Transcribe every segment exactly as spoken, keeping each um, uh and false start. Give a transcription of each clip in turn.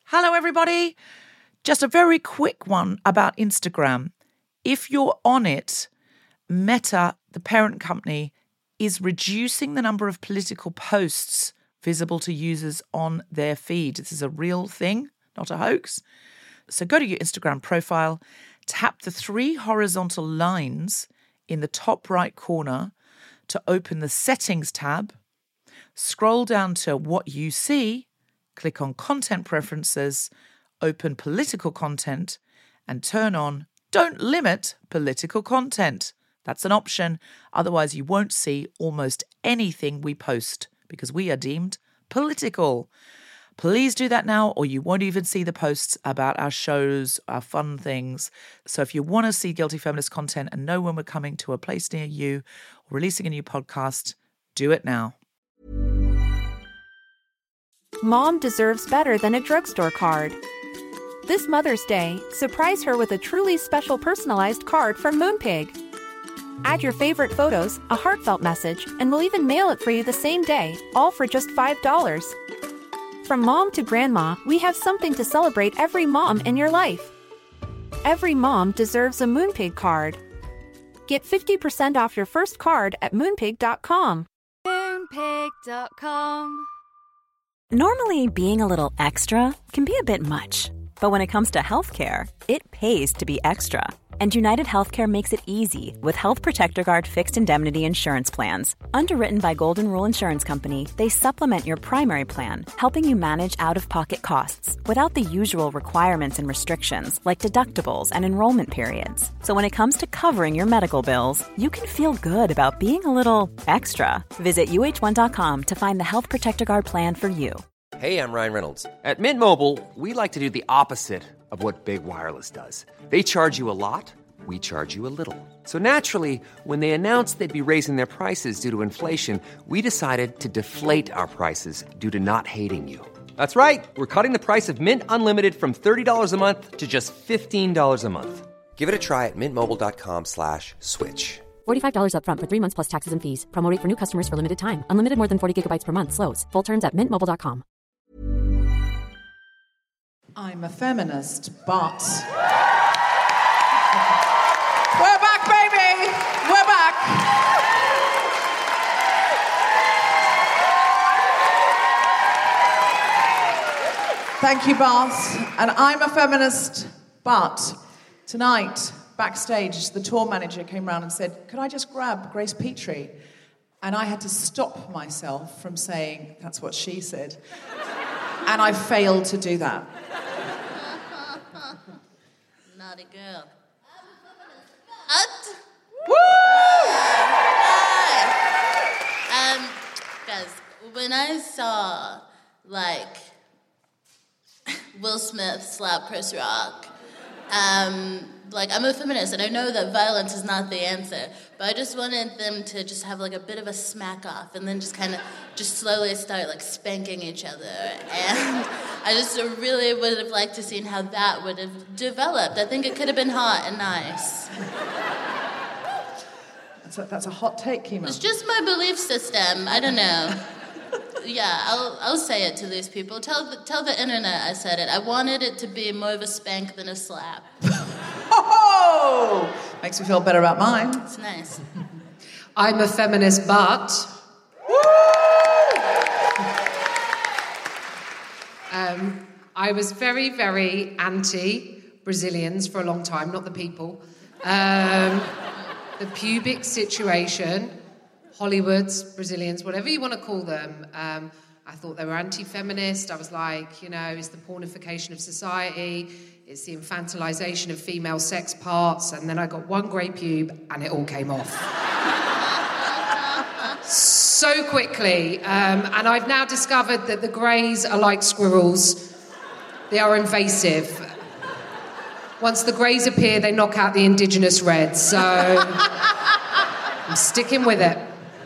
Hello, everybody. Just a very quick one about Instagram. If you're on it, Meta, the parent company, is reducing the number of political posts visible to users on their feed. This is a real thing, not a hoax. So go to your Instagram profile, tap the three horizontal lines in the top right corner to open the Settings tab, scroll down to What You See, click on Content Preferences, open Political Content, and turn on Don't Limit Political Content. That's an option. Otherwise, you won't see almost anything we post because we are deemed political. Please do that now, or you won't even see the posts about our shows, our fun things. So if you want to see Guilty Feminist content and know when we're coming to a place near you or releasing a new podcast, do it now. Mom deserves better than a drugstore card. This Mother's Day, surprise her with a truly special personalized card from Moonpig. Add your favorite photos, a heartfelt message, and we'll even mail it for you the same day, all for just five dollars. From mom to grandma, we have something to celebrate every mom in your life. Every mom deserves a Moonpig card. Get fifty percent off your first card at moonpig dot com. moonpig dot com. Normally, being a little extra can be a bit much. But when it comes to healthcare, it pays to be extra. And United Healthcare makes it easy with Health Protector Guard fixed indemnity insurance plans. Underwritten by Golden Rule Insurance Company, they supplement your primary plan, helping you manage out-of-pocket costs without the usual requirements and restrictions like deductibles and enrollment periods. So when it comes to covering your medical bills, you can feel good about being a little extra. Visit U H one dot com to find the Health Protector Guard plan for you. Hey, I'm Ryan Reynolds. At Mint Mobile, we like to do the opposite of what Big Wireless does. They charge you a lot, we charge you a little. So naturally, when they announced they'd be raising their prices due to inflation, we decided to deflate our prices due to not hating you. That's right. We're cutting the price of Mint Unlimited from thirty dollars a month to just fifteen dollars a month. Give it a try at mintmobile.com slash switch. forty-five dollars up front for three months plus taxes and fees. Promo rate for new customers for limited time. Unlimited more than forty gigabytes per month. Slows full terms at mint mobile dot com. I'm a feminist, but... We're back, baby! We're back! Thank you, Bath. And I'm a feminist, but tonight, backstage, the tour manager came round and said, could I just grab Grace Petrie? And I had to stop myself from saying, that's what she said. And I failed to do that. Naughty girl. What? Woo! Hi. Um, guys, when I saw, like, Will Smith slap Chris Rock, um, like, I'm a feminist, and I know that violence is not the answer, but I just wanted them to just have, like, a bit of a smack-off, and then just kind of, just slowly start, like, spanking each other, and I just really would have liked to seen how that would have developed. I think it could have been hot and nice. That's a, that's a hot take, Kima. It's just my belief system, I don't know. Yeah, I'll I'll say it to these people. Tell the, tell the internet I said it. I wanted it to be more of a spank than a slap. Oh! Makes me feel better about mine. It's nice. I'm a feminist, but... um, I was very, very anti-Brazilians for a long time, not the people. Um, the pubic situation... Hollywoods, Brazilians, whatever you want to call them. Um, I thought they were anti-feminist. I was like, you know, it's the pornification of society. It's the infantilization of female sex parts. And then I got one grey pube and it all came off. So quickly. Um, and I've now discovered that the greys are like squirrels. They are invasive. Once the greys appear, they knock out the indigenous reds. So I'm sticking with it.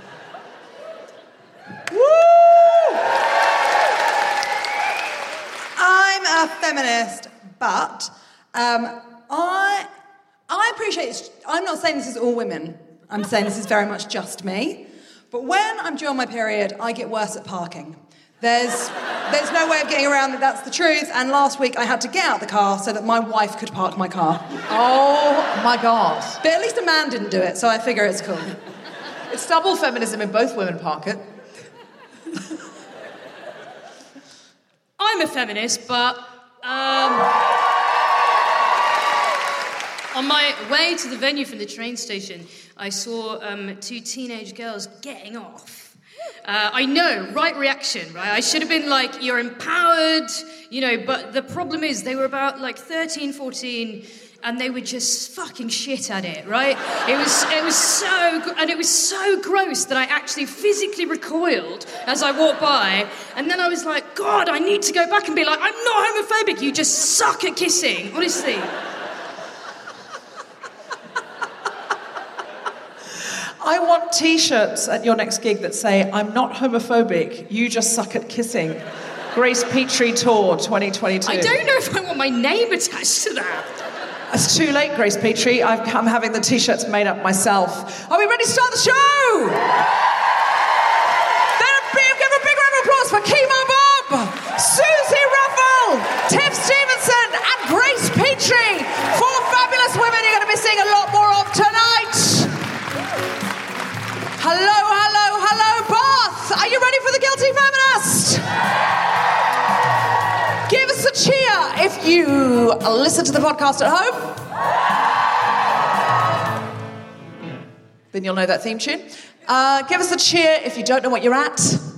A feminist, but um, I I appreciate it. I'm not saying this is all women. I'm saying this is very much just me. But when I'm due on my period, I get worse at parking. There's there's no way of getting around it. That's the truth. And last week I had to get out the car so that my wife could park my car. Oh, my God. But at least a man didn't do it, so I figure it's cool. It's double feminism if both women park it. I'm a feminist, but um, on my way to the venue from the train station, I saw um, two teenage girls getting off. Uh, I know, right reaction, right? I should have been like, you're empowered, you know, but the problem is they were about like thirteen, fourteen, and they were just fucking shit at it, right? It was it was so, and it was so gross that I actually physically recoiled as I walked by, and then I was like, God, I need to go back and be like, I'm not homophobic, you just suck at kissing, honestly. I want T-shirts at your next gig that say, I'm not homophobic, you just suck at kissing. Grace Petrie Tour twenty twenty-two. I don't know if I want my name attached to that. It's too late, Grace Petrie. I've, I'm having the T-shirts made up myself. Are we ready to start the show? Then a big, give a big round of applause for Kemah Bob, Susie Ruffle, Tiff Stevenson, and Grace Petrie. Four fabulous women you're going to be seeing a lot more of tonight. Hello, hello, hello, Bath. Are you ready for the Guilty Feminist? Give us a cheer if you listen to the podcast at home. Then you'll know that theme tune. Uh, give us a cheer if you don't know what you're at.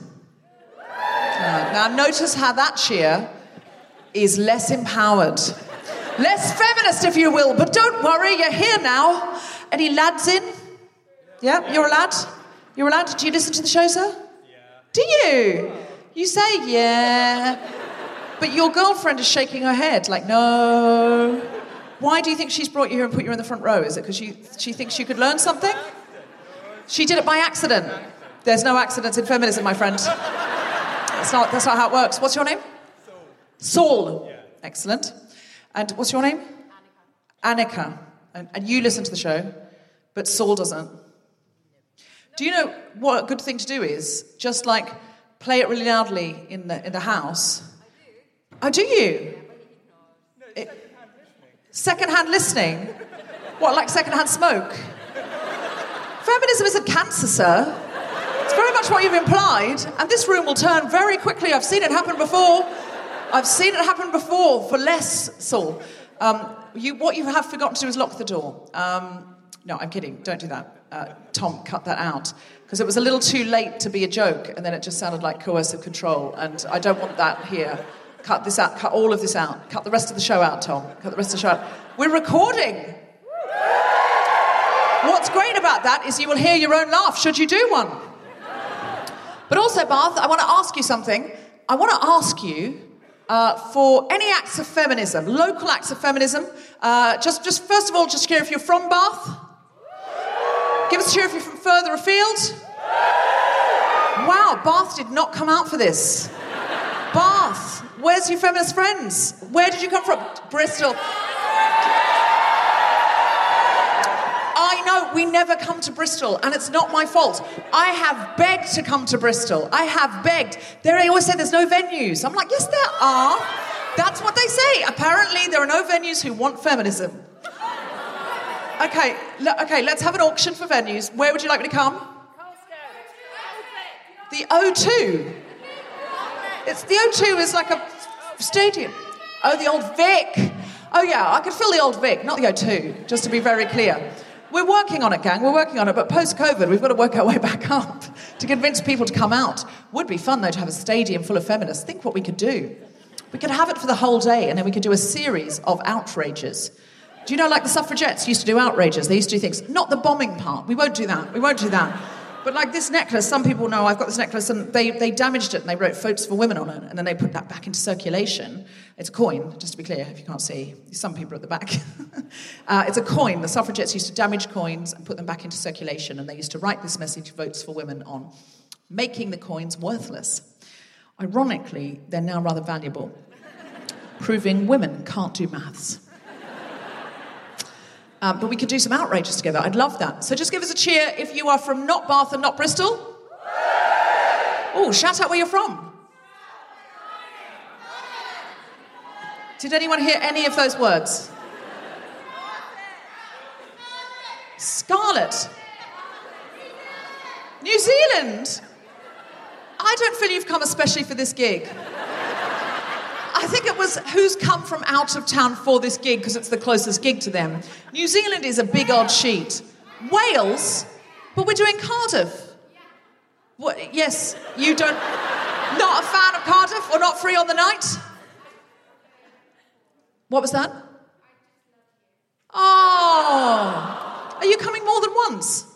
Uh, now notice how that cheer is less empowered. Less feminist, if you will. But don't worry, you're here now. Any lads in? Yeah, you're a lad? You're a lad? Do you listen to the show, sir? Yeah. Do you? You say yeah. But your girlfriend is shaking her head, like, no. Why do you think she's brought you here and put you in the front row? Is it because she, she thinks you could learn something? She did it by accident. There's no accidents in feminism, my friend. That's not, that's not how it works. What's your name? Saul. Saul. Yeah. Excellent. And what's your name? Annika. Annika. And, and you listen to the show, but Saul doesn't. Do you know what a good thing to do is? Just, like, play it really loudly in the in the house. Oh, do you? It, second-hand listening? What, like second-hand smoke? Feminism isn't cancer, sir. It's very much what you've implied, and this room will turn very quickly. I've seen it happen before. I've seen it happen before for less, Saul. Um, you, what you have forgotten to do is lock the door. Um, no, I'm kidding. Don't do that. Uh, Tom, cut that out. Because it was a little too late to be a joke, and then it just sounded like coercive control, and I don't want that here. Cut this out. Cut all of this out. Cut the rest of the show out, Tom. Cut the rest of the show out. We're recording. What's great about that is you will hear your own laugh should you do one. But also, Bath, I want to ask you something. I want to ask you uh, for any acts of feminism, local acts of feminism. Uh, just, just first of all, just hear if you're from Bath. Give us a cheer if you're from further afield. Wow, Bath did not come out for this. Bath, where's your feminist friends? Where did you come from? Bristol. I know, we never come to Bristol, and it's not my fault. I have begged to come to Bristol. I have begged. They always say there's no venues. I'm like, yes, there are. That's what they say. Apparently, there are no venues who want feminism. Okay, l- okay, let's have an auction for venues. Where would you like me to come? The O two. It's the O two is like a stadium. Oh, the old Vic. Oh yeah, I could fill the old Vic, not the O two, just to be very clear. We're working on it, gang, we're working on it, but post-COVID, we've got to work our way back up to convince people to come out. Would be fun, though, to have a stadium full of feminists. Think what we could do. We could have it for the whole day, and then we could do a series of outrages. Do you know, like the suffragettes used to do outrages? They used to do things, not the bombing part. We won't do that. We won't do that. But like this necklace, some people know I've got this necklace, and they, they damaged it, and they wrote Votes for Women on it, and then they put that back into circulation. It's a coin, just to be clear, if you can't see. Some people are at the back. uh, it's a coin. The suffragettes used to damage coins and put them back into circulation, and they used to write this message, Votes for Women, on, making the coins worthless. Ironically, they're now rather valuable, proving women can't do maths. Um, but we could do some outrages together. I'd love that. So just give us a cheer if you are from not Bath and not Bristol. Oh, shout out where you're from. Did anyone hear any of those words? Scarlet. New Zealand. I don't feel you've come especially for this gig. I think it was who's come from out of town for this gig because it's the closest gig to them. New Zealand is a big odd sheet. Wales, but we're doing Cardiff. What? Yes, you don't... Not a fan of Cardiff or not free on the night? What was that? Oh. Are you coming more than once?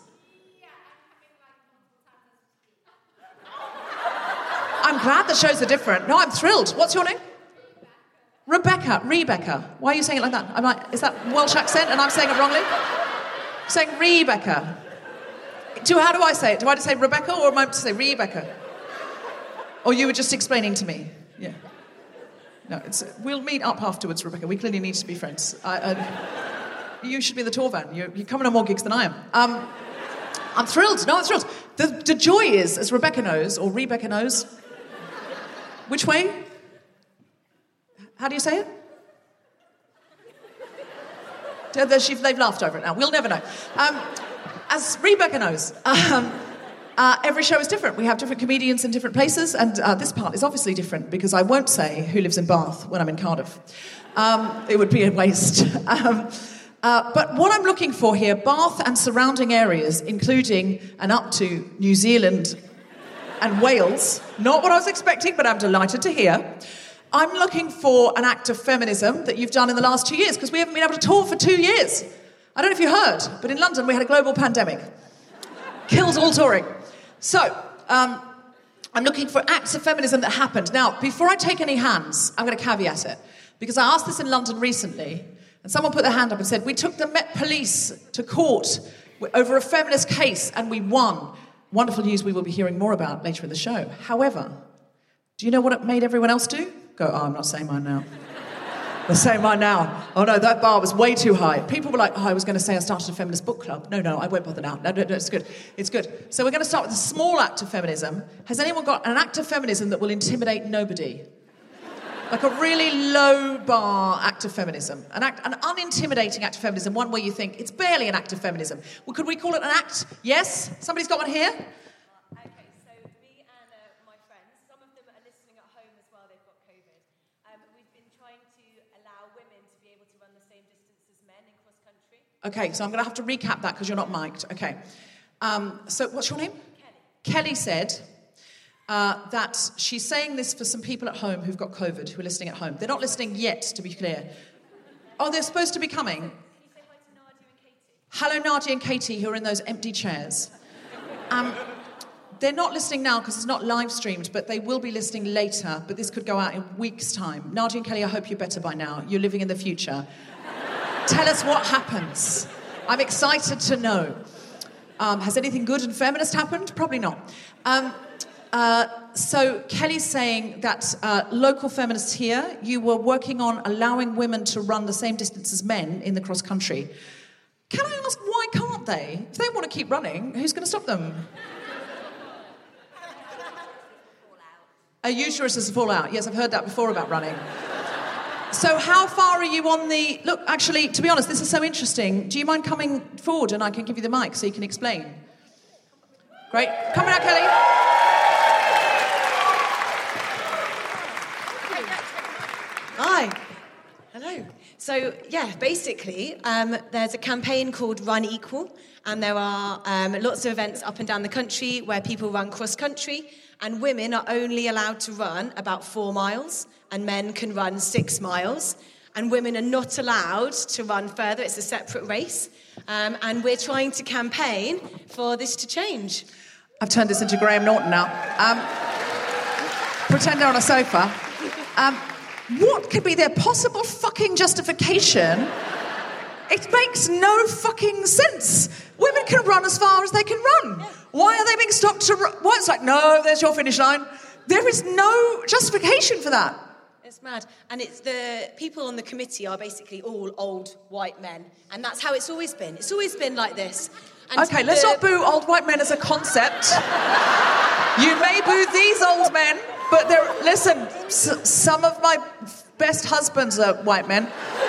I'm glad the shows are different. No, I'm thrilled. What's your name? Rebecca. Rebecca. Why are you saying it like that? I'm like, is that Welsh accent and I'm saying it wrongly? I'm saying Rebecca. Do, how do I say it? Do I just say Rebecca or am I to say Rebecca? Or you were just explaining to me? Yeah. No, it's, we'll meet up afterwards, Rebecca. We clearly need to be friends. I, I, you should be the tour van. You're, you're coming on more gigs than I am. Um, I'm thrilled. No, I'm thrilled. The, the joy is, as Rebecca knows, or Rebecca knows, which way? How do you say it? They've laughed over it now. We'll never know. Um, as Rebecca knows, um, uh, every show is different. We have different comedians in different places, and uh, this part is obviously different because I won't say who lives in Bath when I'm in Cardiff. Um, it would be a waste. um, uh, but what I'm looking for here, Bath and surrounding areas, including and up to New Zealand and Wales, not what I was expecting, but I'm delighted to hear. I'm looking for an act of feminism that you've done in the last two years, because we haven't been able to tour for two years. I don't know if you heard, but in London we had a global pandemic. Killed all touring. So, um, I'm looking for acts of feminism that happened. Now, before I take any hands, I'm going to caveat it, because I asked this in London recently, and someone put their hand up and said, we took the Met Police to court over a feminist case and we won. Wonderful news we will be hearing more about later in the show. However, do you know what it made everyone else do? Go, oh, I'm not saying mine now. I'm saying mine now. Oh, no, that bar was way too high. People were like, oh, I was going to say I started a feminist book club. No, no, I won't bother now. No, no, no, it's good. It's good. So we're going to start with a small act of feminism. Has anyone got an act of feminism that will intimidate nobody? Like a really low bar act of feminism. An act, an unintimidating act of feminism, one where you think, it's barely an act of feminism. Well, could we call it an act? Yes? Somebody's got one here? Okay, so I'm going to have to recap that because you're not mic'd. Okay. Um, so what's your name? Kelly. Kelly said uh, that she's saying this for some people at home who've got COVID, who are listening at home. They're not listening yet, to be clear. Oh, they're supposed to be coming? Can you say hi to Nadia and Katie? Hello, Nadia and Katie, who are in those empty chairs. Um, they're not listening now because it's not live streamed, but they will be listening later, but this could go out in weeks' time. Nadia and Kelly, I hope you're better by now. You're living in the future. Tell us what happens. I'm excited to know. Um, has anything good and feminist happened? Probably not. Um, uh, so Kelly's saying that uh, local feminists here, you were working on allowing women to run the same distance as men in the cross country. Can I ask, why can't they? If they want to keep running, who's going to stop them? A uterus is a fallout. Yes, I've heard that before about running. So how far are you on the... Look, actually, to be honest, this is so interesting. Do you mind coming forward and I can give you the mic so you can explain? Great. Come on out, Kelly. Hi. Hello. So, yeah, basically, um, there's a campaign called Run Equal, and there are um, lots of events up and down the country where people run cross-country, and women are only allowed to run about four miles, and men can run six miles, and women are not allowed to run further. It's a separate race, um, and we're trying to campaign for this to change. I've turned this into Graham Norton now. Um, pretend they're on a sofa. Um, what could be their possible fucking justification? It makes no fucking sense. Women can run as far as they can run. Why are they being stopped to run? Why? It's like, no, there's your finish line. There is no justification for that. It's mad. And it's the people on the committee are basically all old white men. And that's how it's always been. It's always been like this. And okay, let's the... not boo old white men as a concept. You may boo these old men. But there, listen, s- some of my best husbands are white men.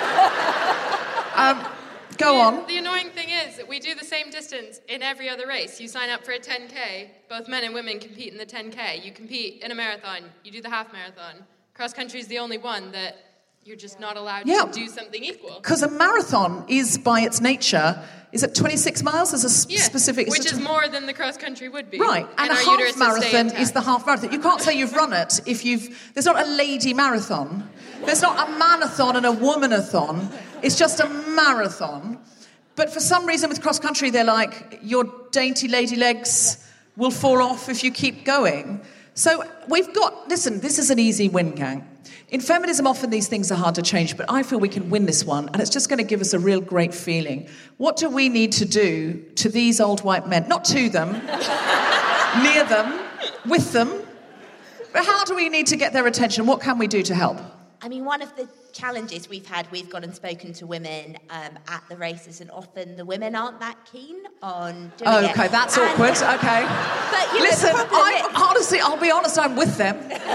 Um, go the, on. The annoying thing is that we do the same distance in every other race. You sign up for a ten K. Both men and women compete in the ten K. You compete in a marathon. You do the half marathon. Cross country is the only one that you're just not allowed Yeah. to do something equal. Because a marathon is, by its nature, is it twenty-six miles? There's a s- Yeah, specific... which it's is a- more than the cross country would be. Right, and, and a our uteruses half stay marathon intact. is the half marathon. You can't say you've run it if you've... There's not a lady marathon. There's not a manathon and a womanathon. It's just a marathon. But for some reason with cross country, they're like, your dainty lady legs will fall off if you keep going. So we've got... Listen, this is an easy win, gang. In feminism, often these things are hard to change, but I feel we can win this one, and it's just going to give us a real great feeling. What do we need to do to these old white men? Not to them, near them, with them. But how do we need to get their attention? What can we do to help? I mean, one of the challenges we've had, we've gone and spoken to women um, at the races, and often the women aren't that keen on doing oh, it. okay, that's And- awkward. Okay. But, you know, Listen, the problem I honestly, I'll be honest, I'm with them.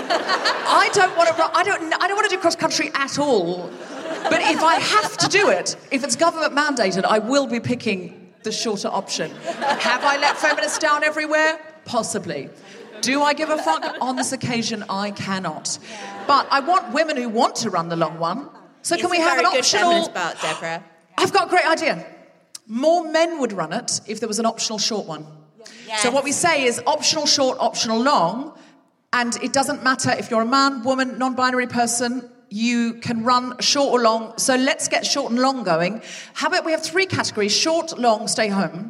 I don't want to. I don't. I don't want to do cross country at all. But if I have to do it, if it's government mandated, I will be picking the shorter option. Have I let feminists down everywhere? Possibly. Do I give a fuck? On this occasion, I cannot. But I want women who want to run the long one. So can It's we a have very an good optional? feminist bout, Deborah. I've got a great idea. More men would run it if there was an optional short one. Yes. So what we say is optional short, optional long, and it doesn't matter if you're a man, woman, non-binary person, you can run short or long. So let's get short and long going. How about we have three categories, short, long, stay home.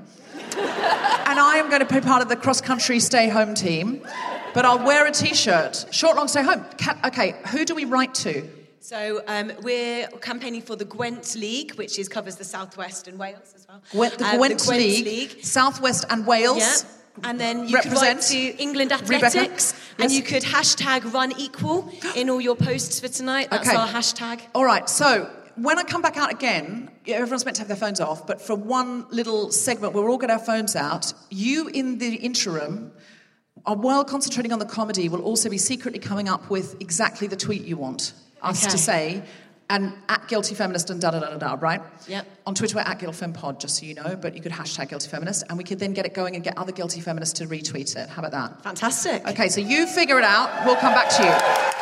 And I am going to be part of the cross-country stay-home team, but I'll wear a T-shirt. Short, long, stay home. Ca- okay, who do we write to? So um, we're campaigning for the Gwent League, which is covers the Southwest and Wales as well. Gwent, the Um, Gwent, the Gwent League, League. Southwest and Wales. Yeah. And then you Represent. could write to England Rebecca. Athletics, and Yes. you could hashtag Run Equal in all your posts for tonight. That's Okay. our hashtag. All right, so when I come back out again, yeah, everyone's meant to have their phones off, but for one little segment where we'll all get our phones out, you in the interim, are while concentrating on the comedy, will also be secretly coming up with exactly the tweet you want us Okay. to say, and at Guilty Feminist and da-da-da-da-da, right? Yep. On Twitter, we're at GuiltyFemPod, just so you know, but you could hashtag Guilty Feminist, and we could then get it going and get other Guilty Feminists to retweet it. How about that? Fantastic. Okay, so you figure it out. We'll come back to you.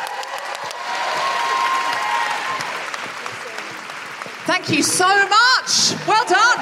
Thank you so much. Well done.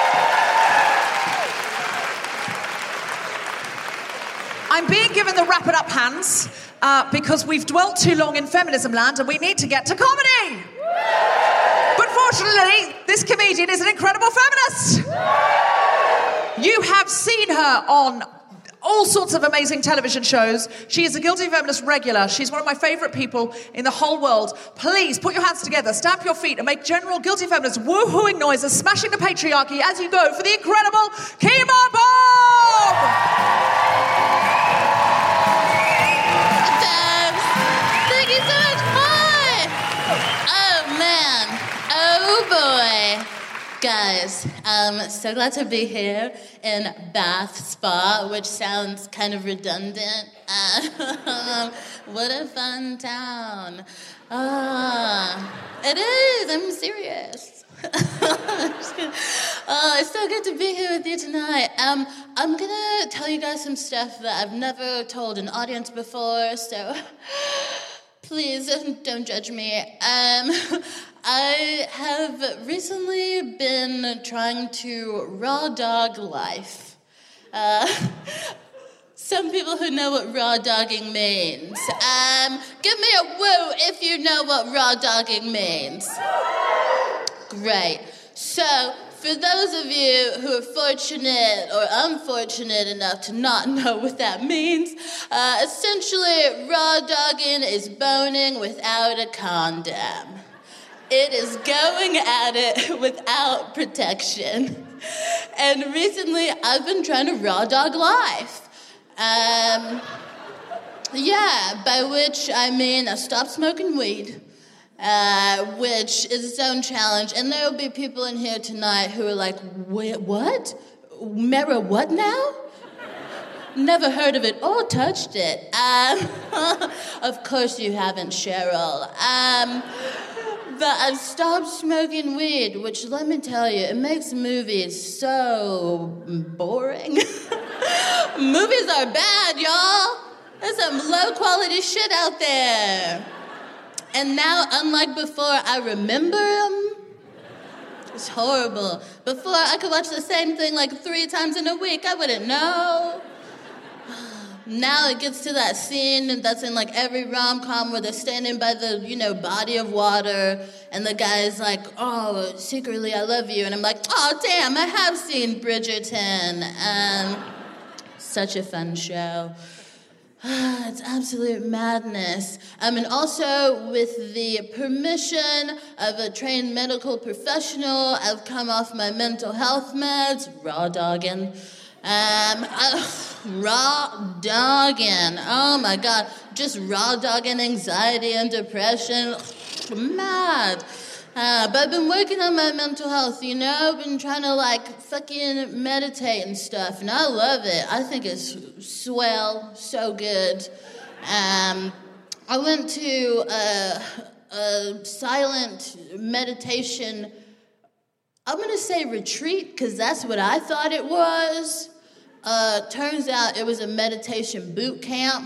I'm being given the wrap it up hands uh, because we've dwelt too long in feminism land and we need to get to comedy. But fortunately, this comedian is an incredible feminist. You have seen her on all sorts of amazing television shows. She is a Guilty Feminist regular. She's one of my favourite people in the whole world. Please put your hands together, stamp your feet, and make general Guilty Feminist woohooing noises, smashing the patriarchy as you go for the incredible Kemah Bob! Thank you so much. Hi. Oh, man. Oh, boy. Guys, um, so glad to be here in Bath Spa, which sounds kind of redundant. Um, what a fun town. Ah, it is. I'm serious. I'm just kidding. Oh, it's so good to be here with you tonight. Um, I'm gonna tell you guys some stuff that I've never told an audience before, so please don't judge me. Um, I have recently been trying to raw dog life. Uh, some people who know what raw dogging means. Um, give me a woo if you know what raw dogging means. Great. So, for those of you who are fortunate or unfortunate enough to not know what that means, uh, essentially, raw dogging is boning without a condom. It is going at it without protection. And recently, I've been trying to raw dog life. Um, yeah, by which I mean I stopped smoking weed. Uh, which is its own challenge. And there will be people in here tonight who are like, wait, what? Mara, what now? Never heard of it or touched it. Um, of course you haven't, Cheryl. Um, but I've stopped smoking weed, which, let me tell you, it makes movies so boring. Movies are bad, y'all. There's some low-quality shit out there. And now, unlike before, I remember them. It's horrible. Before, I could watch the same thing like three times in a week. I wouldn't know. Now it gets to that scene that's in like every rom-com where they're standing by the, you know, body of water, and the guy's like, oh, secretly I love you. And I'm like, oh, damn, I have seen Bridgerton. Um, such a fun show. It's absolute madness. Um, and also, with the permission of a trained medical professional, I've come off my mental health meds, raw dogging. Um, uh, raw dogging. Oh my God. Just raw dogging anxiety and depression. Mad. Uh, but I've been working on my mental health, you know? I've been trying to, like, fucking meditate and stuff, and I love it. I think it's swell, so good. Um, I went to a, a silent meditation, I'm going to say retreat, because that's what I thought it was. Uh, turns out it was a meditation boot camp.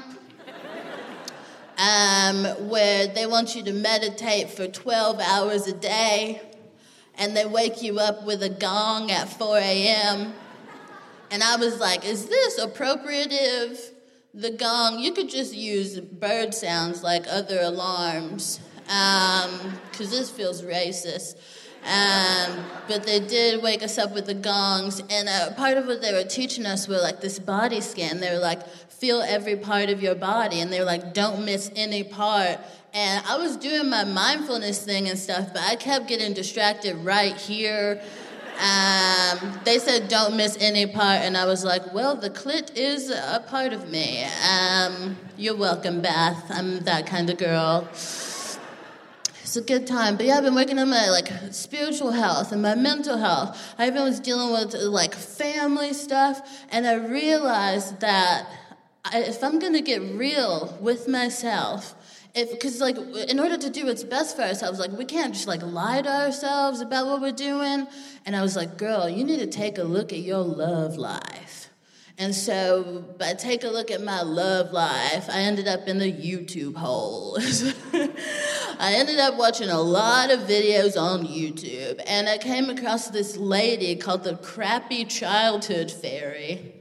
Um, where they want you to meditate for twelve hours a day, and they wake you up with a gong at four a.m. And I was like, is this appropriative? The gong, you could just use bird sounds like other alarms, um, because this feels racist. Um, but they did wake us up with the gongs, and uh, part of what they were teaching us were like this body scan. They were like, feel every part of your body, and they were like, don't miss any part. And I was doing my mindfulness thing and stuff, but I kept getting distracted right here. Um, they said don't miss any part, and I was like, well, the clit is a part of me. Um, you're welcome, Beth. I'm that kind of girl. It's a good time. But yeah, I've been working on my like spiritual health and my mental health. I even was dealing with like family stuff, and I realized that I, if I'm gonna get real with myself, if because like in order to do what's best for ourselves, like we can't just like lie to ourselves about what we're doing. And I was like, girl, you need to take a look at your love life. And so, by take a look at my love life, I ended up in the YouTube hole. I ended up watching a lot of videos on YouTube, and I came across this lady called the Crappy Childhood Fairy.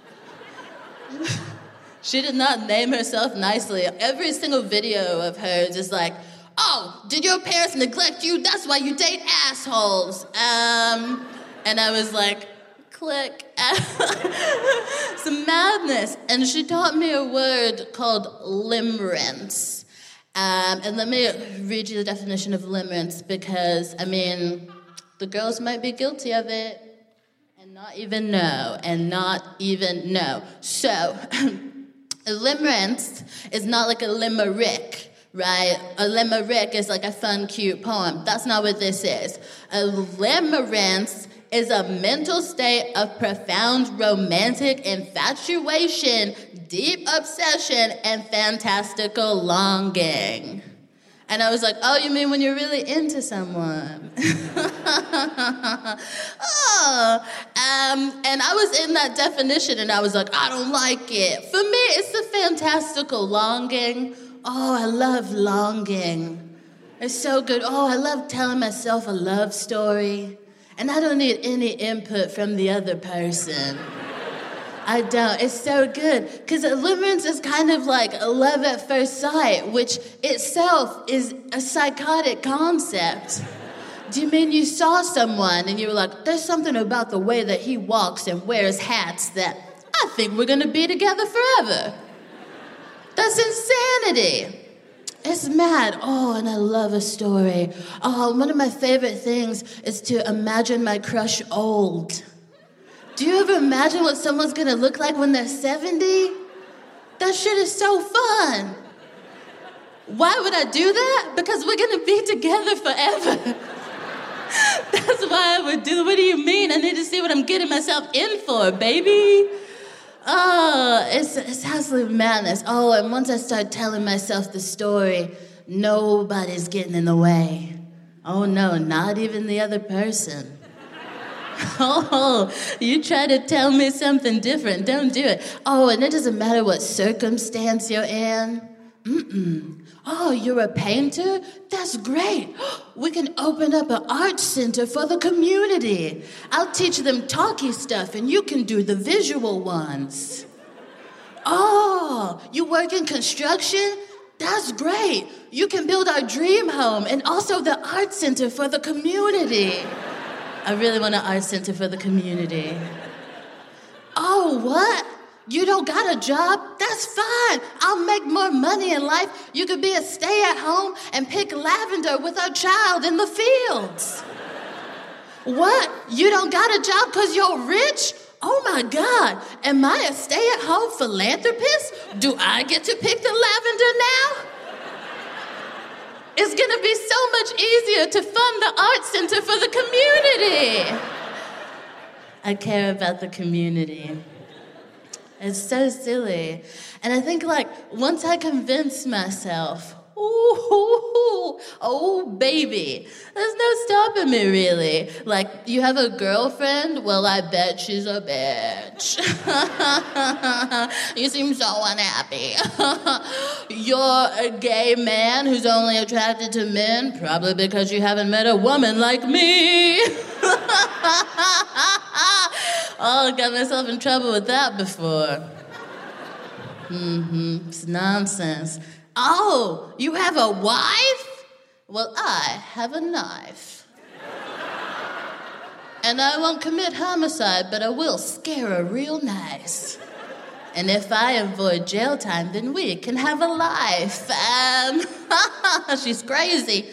She did not name herself nicely. Every single video of hers is like, oh, did your parents neglect you? That's why you date assholes. Um, and I was like, click. Some madness. And she taught me a word called limerence. Um, and let me read you the definition of limerence, because, I mean, the girls might be guilty of it and not even know, and not even know. So, a limerence is not like a limerick, right? A limerick is like a fun, cute poem. That's not what this is. A limerence is a mental state of profound romantic infatuation, deep obsession, and fantastical longing. And I was like, oh, you mean when you're really into someone? oh, um, and I was in that definition, and I was like, I don't like it. For me, it's the fantastical longing. Oh, I love longing. It's so good. Oh, I love telling myself a love story. And I don't need any input from the other person. I don't. It's so good. Because limerence is kind of like a love at first sight, which itself is a psychotic concept. Do you mean you saw someone and you were like, there's something about the way that he walks and wears hats that I think we're going to be together forever? That's insanity. It's mad. Oh, and I love a story. Oh, one of my favorite things is to imagine my crush old. Do you ever imagine what someone's gonna look like when they're seventy? That shit is so fun. Why would I do that? Because we're gonna be together forever. That's why I would do it. What do you mean? I need to see what I'm getting myself in for, baby. Oh, it's, it's absolute madness. Oh, and once I start telling myself the story, nobody's getting in the way. Oh, no, not even the other person. Oh, you try to tell me something different, don't do it. Oh, and it doesn't matter what circumstance you're in. Mm-mm. Oh, you're a painter? That's great. We can open up an art center for the community. I'll teach them talky stuff and you can do the visual ones. Oh, you work in construction? That's great. You can build our dream home and also the art center for the community. I really want an art center for the community. Oh, what? You don't got a job? That's fine. I'll make more money in life. You could be a stay-at-home and pick lavender with our child in the fields. What? You don't got a job because you're rich? Oh my God. Am I a stay-at-home philanthropist? Do I get to pick the lavender now? It's gonna be so much easier to fund the art center for the community. I care about the community. It's so silly. And I think, like, once I convince myself, ooh, oh, baby, there's no stopping me, really. Like, you have a girlfriend? Well, I bet she's a bitch. You seem so unhappy. You're a gay man who's only attracted to men, probably because you haven't met a woman like me. Oh, got myself in trouble with that before. Mm-hmm, it's nonsense. Oh, you have a wife? Well, I have a knife. And I won't commit homicide, but I will scare her real nice. And if I avoid jail time, then we can have a life. Um, she's crazy.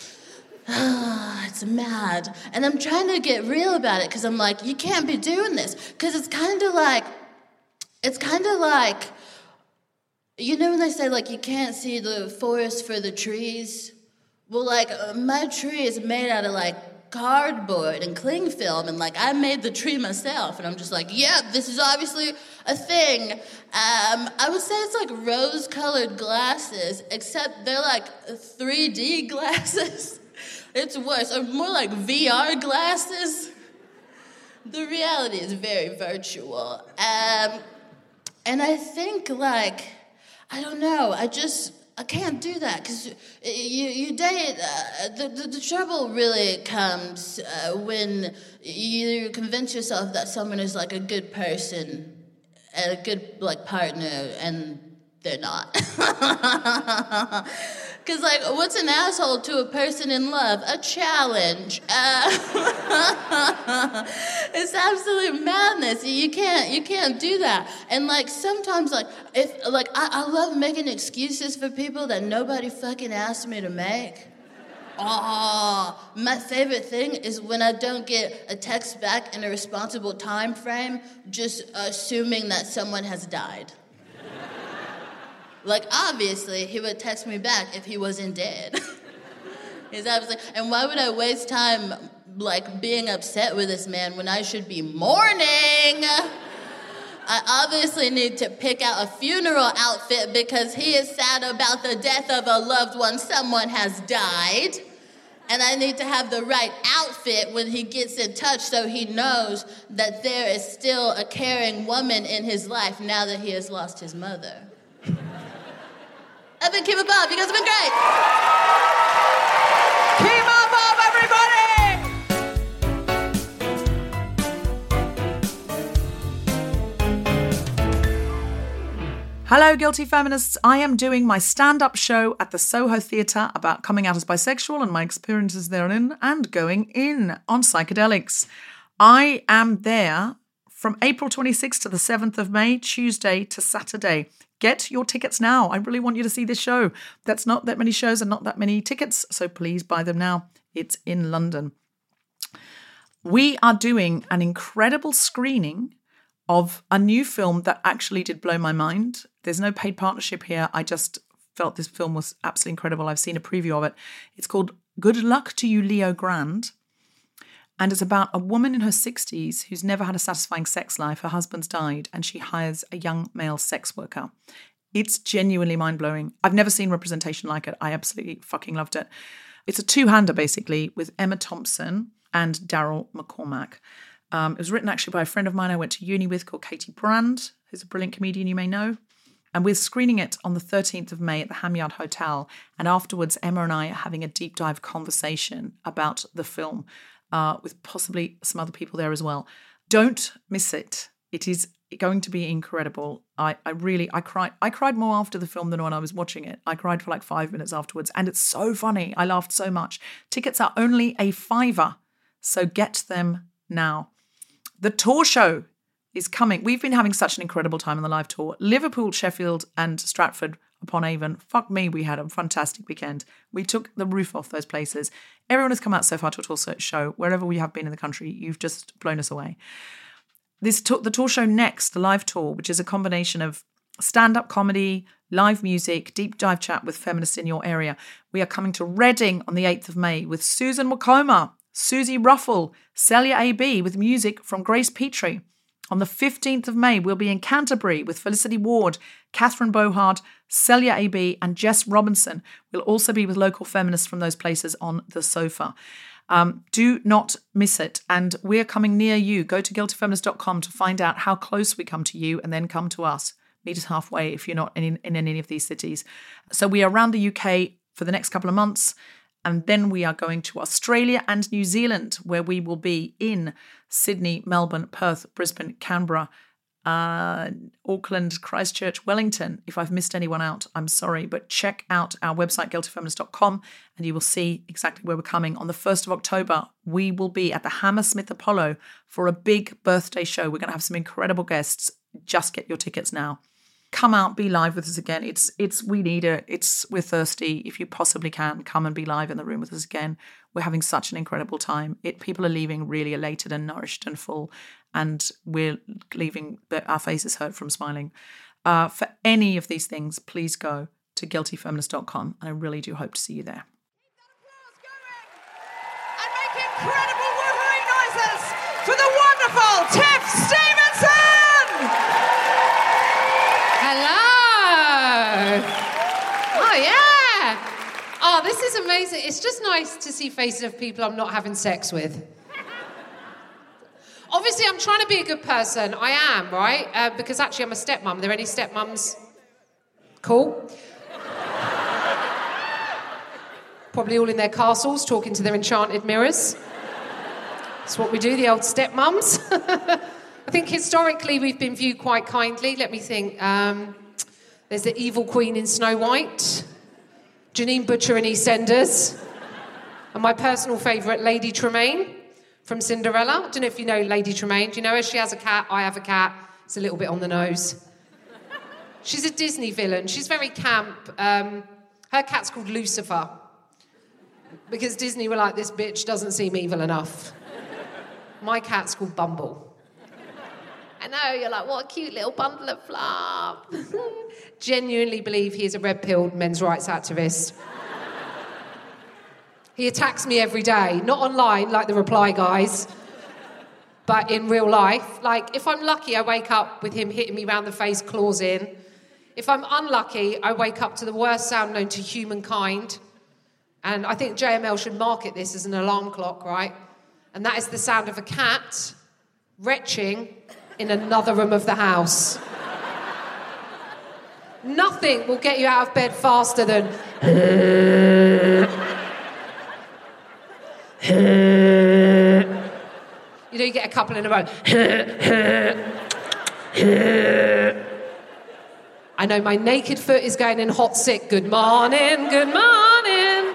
It's mad. And I'm trying to get real about it because I'm like, you can't be doing this. Because it's kind of like, it's kind of like, you know when they say, like, you can't see the forest for the trees? Well, like, uh, my tree is made out of, like, cardboard and cling film, and, like, I made the tree myself. And I'm just like, yeah, this is obviously a thing. Um, I would say it's like rose-colored glasses, except they're, like, three D glasses. It's worse, or more like V R glasses. The reality is very virtual. Um, and I think, like, I don't know, I just, I can't do that, because you, you date, uh, the, the, the trouble really comes uh, when you convince yourself that someone is, like, a good person, and a good, like, partner, and they're not. Because, like, what's an asshole to a person in love? A challenge. Uh, it's absolute madness. You can't, you can't do that. And, like, sometimes, like, if, like, I, I love making excuses for people that nobody fucking asked me to make. Oh, my favorite thing is when I don't get a text back in a responsible time frame, just assuming that someone has died. Like, obviously, he would text me back if he wasn't dead. He's obviously, and why would I waste time, like, being upset with this man when I should be mourning? I obviously need to pick out a funeral outfit because he is sad about the death of a loved one. Someone has died. And I need to have the right outfit when he gets in touch so he knows that there is still a caring woman in his life now that he has lost his mother. I've been Kima Bob. You guys have been great. Kima Bob, everybody! Hello, Guilty Feminists. I am doing my stand-up show at the Soho Theatre about coming out as bisexual and my experiences therein and going in on psychedelics. I am there from April twenty-sixth to the seventh of May, Tuesday to Saturday. Get your tickets now. I really want you to see this show. That's not that many shows and not that many tickets, so please buy them now. It's in London. We are doing an incredible screening of a new film that actually did blow my mind. There's no paid partnership here. I just felt this film was absolutely incredible. I've seen a preview of it. It's called Good Luck to You, Leo Grand. And it's about a woman in her sixties who's never had a satisfying sex life. Her husband's died and she hires a young male sex worker. It's genuinely mind-blowing. I've never seen representation like it. I absolutely fucking loved it. It's a two-hander, basically, with Emma Thompson and Daryl McCormack. Um, it was written actually by a friend of mine I went to uni with called Katie Brand, who's a brilliant comedian you may know. And we're screening it on the thirteenth of May at the Hamyard Hotel. And afterwards, Emma and I are having a deep dive conversation about the film uh, with possibly some other people there as well. Don't miss it. It is going to be incredible. I, I really, I cried. I cried more after the film than when I was watching it. I cried for like five minutes afterwards. And it's so funny. I laughed so much. Tickets are only a fiver. So get them now. The tour show is coming. We've been having such an incredible time on the live tour. Liverpool, Sheffield and Stratford upon Avon. Fuck me, we had a fantastic weekend. We took the roof off those places. Everyone has come out so far to a tour show. Wherever we have been in the country, you've just blown us away. This tour, the tour show next, the live tour, which is a combination of stand-up comedy, live music, deep dive chat with feminists in your area. We are coming to Reading on the eighth of May with Susan Wokoma, Susie Ruffle, Celia A B with music from Grace Petrie. On the fifteenth of May, we'll be in Canterbury with Felicity Ward, Catherine Bohard, Celia A B and Jess Robinson. We'll also be with local feminists from those places on the sofa. Um, do not miss it. And we're coming near you. Go to guilty feminist dot com to find out how close we come to you and then come to us. Meet us halfway if you're not in, in any of these cities. So we are around the U K for the next couple of months. And then we are going to Australia and New Zealand, where we will be in Sydney, Melbourne, Perth, Brisbane, Canberra, uh, Auckland, Christchurch, Wellington. If I've missed anyone out, I'm sorry. But check out our website, guilty feminist dot com, and you will see exactly where we're coming. On the first of October, we will be at the Hammersmith Apollo for a big birthday show. We're going to have some incredible guests. Just get your tickets now. Come out, be live with us again. It's, it's, we need it. It's, we're thirsty. If you possibly can, come and be live in the room with us again. We're having such an incredible time. It, people are leaving really elated and nourished and full, and we're leaving, our faces hurt from smiling. Uh, for any of these things, please go to guilty feminist dot com, and I really do hope to see you there. And make incredible woohooing noises for the wonderful Tiff Stevenson! Hello! Oh, yeah! Oh, this is amazing. It's just nice to see faces of people I'm not having sex with. Obviously, I'm trying to be a good person. I am, right? Uh, because actually, I'm a stepmom. Are there any stepmums? Cool. Probably all in their castles, talking to their enchanted mirrors. That's what we do, the old stepmums. I think historically we've been viewed quite kindly. Let me think. Um, there's the evil queen in Snow White, Janine Butcher in EastEnders, and my personal favourite, Lady Tremaine from Cinderella. I don't know if you know Lady Tremaine. Do you know her? She has a cat. I have a cat. It's a little bit on the nose. She's a Disney villain. She's very camp. Um, her cat's called Lucifer because Disney were like, this bitch doesn't seem evil enough. My cat's called Bumble. I know, you're like, what a cute little bundle of fluff. Genuinely believe he is a red-pilled men's rights activist. He attacks me every day, not online like the Reply guys, but in real life. Like, if I'm lucky, I wake up with him hitting me round the face, claws in. If I'm unlucky, I wake up to the worst sound known to humankind. And I think J M L should market this as an alarm clock, right? And that is the sound of a cat retching in another room of the house. Nothing will get you out of bed faster than... You know, you get a couple in a row. I know my naked foot is going in hot sick. Good morning, good morning.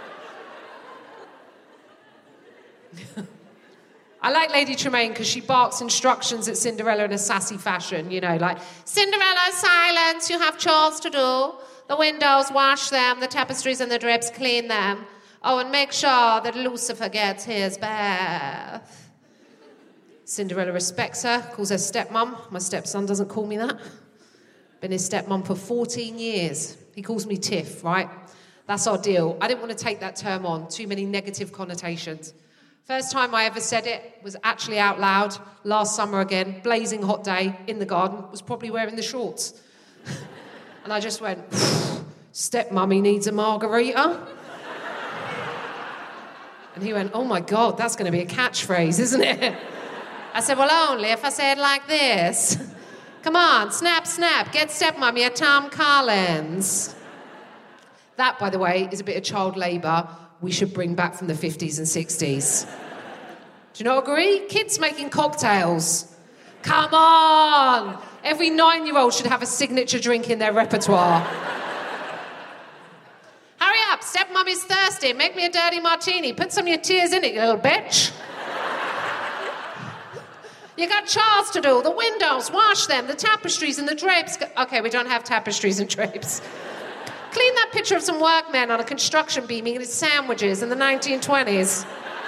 I like Lady Tremaine because she barks instructions at Cinderella in a sassy fashion, you know, like, Cinderella, silence, you have chores to do. The windows, wash them, the tapestries and the drapes, clean them. Oh, and make sure that Lucifer gets his bath. Cinderella respects her, calls her stepmom. My stepson doesn't call me that. Been his stepmom for fourteen years. He calls me Tiff, right? That's our deal. I didn't want to take that term on. Too many negative connotations. First time I ever said it was actually out loud. Last summer again, blazing hot day in the garden, was probably wearing the shorts. And I just went, stepmummy needs a margarita. And he went, oh my God, that's going to be a catchphrase, isn't it? I said, well, only if I say it like this. Come on, snap, snap, get stepmummy a Tom Collins. That, by the way, is a bit of child labour we should bring back from the fifties and sixties. Do you not agree? Kids making cocktails. Come on! Every nine-year-old should have a signature drink in their repertoire. Hurry up, stepmummy's thirsty. Make me a dirty martini. Put some of your tears in it, you little bitch. You got chores to do. The windows, wash them. The tapestries and the drapes. Okay, we don't have tapestries and drapes. Clean that picture of some workmen on a construction beam eating sandwiches in the nineteen twenties.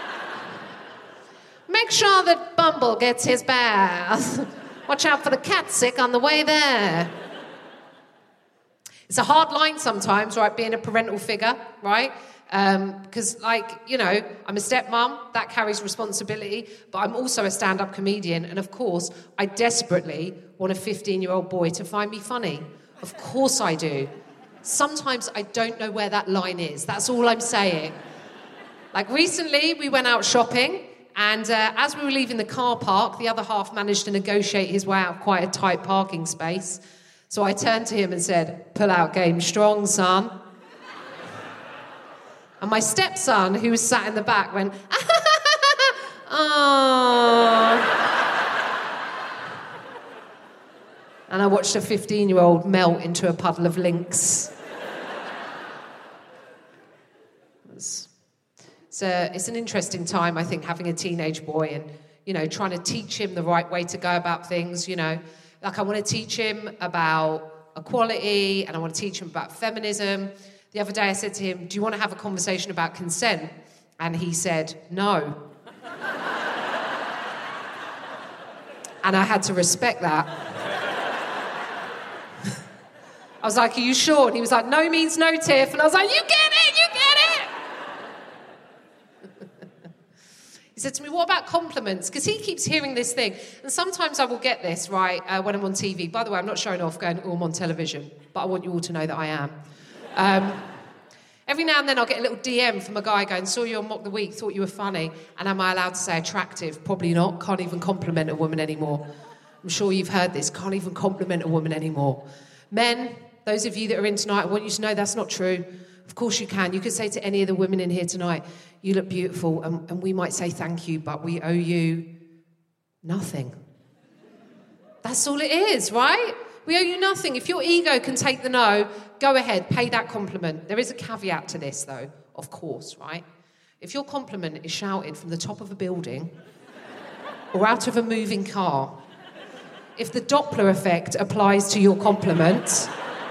Make sure that Bumble gets his bath. Watch out for the cat sick on the way there. It's a hard line sometimes, right, being a parental figure, right? Because, um, like, you know, I'm a stepmom, that carries responsibility, but I'm also a stand-up comedian, and of course, I desperately want a fifteen-year-old boy to find me funny. Of course I do. Sometimes I don't know where that line is. That's all I'm saying. Like, recently, we went out shopping, and uh, as we were leaving the car park, the other half managed to negotiate his way out of quite a tight parking space. So I turned to him and said, pull out game strong, son. And my stepson, who was sat in the back, went, oh. And I watched a fifteen-year-old melt into a puddle of lynx. It's, it's, a, it's an interesting time, I think, having a teenage boy and, you know, trying to teach him the right way to go about things, you know. Like, I want to teach him about equality and I want to teach him about feminism. The other day I said to him, do you want to have a conversation about consent? And he said, no. And I had to respect that. I was like, are you sure? And he was like, no means no, Tiff. And I was like, you get it, you get it. He said to me, what about compliments? Because he keeps hearing this thing. And sometimes I will get this, right, uh, when I'm on T V. By the way, I'm not showing off going, oh, I'm on television. But I want you all to know that I am. Um, every now and then I'll get a little D M from a guy going, saw you on Mock the Week, thought you were funny. And am I allowed to say attractive? Probably not. Can't even compliment a woman anymore. I'm sure you've heard this. Can't even compliment a woman anymore. Men, those of you that are in tonight, I want you to know that's not true. Of course you can. You could say to any of the women in here tonight, you look beautiful, and, and we might say thank you, but we owe you nothing. That's all it is, right? We owe you nothing. If your ego can take the no, go ahead, pay that compliment. There is a caveat to this, though, of course, right? If your compliment is shouted from the top of a building or out of a moving car, if the Doppler effect applies to your compliment...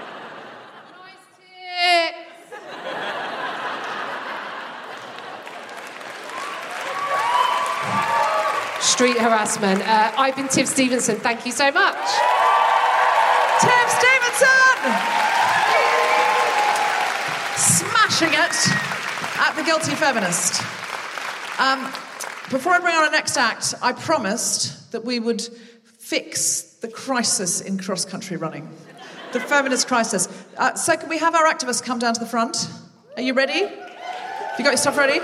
Street harassment. Uh, I've been Tiff Stevenson. Thank you so much. Tiff Stevenson! Smashing it at The Guilty Feminist. Um, before I bring on our next act, I promised that we would fix the crisis in cross-country running. The feminist crisis. Uh, so can we have our activists come down to the front? Are you ready? Have you got your stuff ready?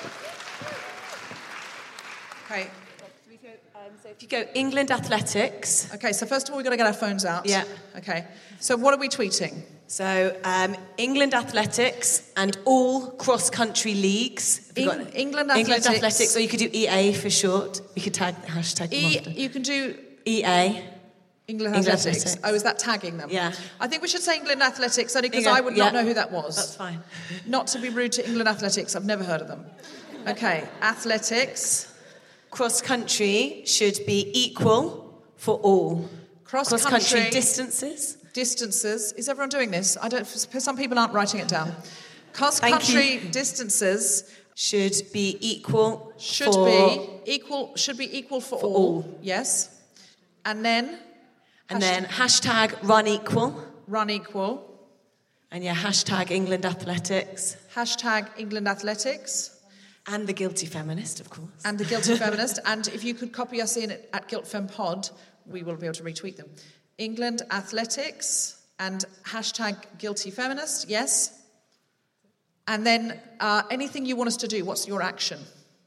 Okay. So if you go England Athletics... Okay, so first of all, we've got to get our phones out. Yeah. Okay. So what are we tweeting? So um, England Athletics and all cross-country leagues. Eng- got England Athletics. England Athletics, or you could do E A for short. You could tag hashtag them E- often. You can do... E A. England, England Athletics. Athletics. Oh, is that tagging them? Yeah. I think we should say England Athletics, only because England, I would yeah. not know who that was. That's fine. Not to be rude to England Athletics, I've never heard of them. Okay, athletics... Cross-country should be equal for all. Cross-country... Cross-country distances. Distances. Is everyone doing this? I don't. Some people aren't writing it down. Cross-country distances... Should be equal Should for... be equal... Should be equal for, For all. all. Yes. And then... And then hashtag run equal. Run equal. And yeah, hashtag England Athletics. Hashtag England Athletics. And the Guilty Feminist, of course. And the Guilty Feminist. And if you could copy us in at, at GuiltFemPod, we will be able to retweet them. England Athletics and hashtag Guilty Feminist, yes. And then uh, anything you want us to do, what's your action?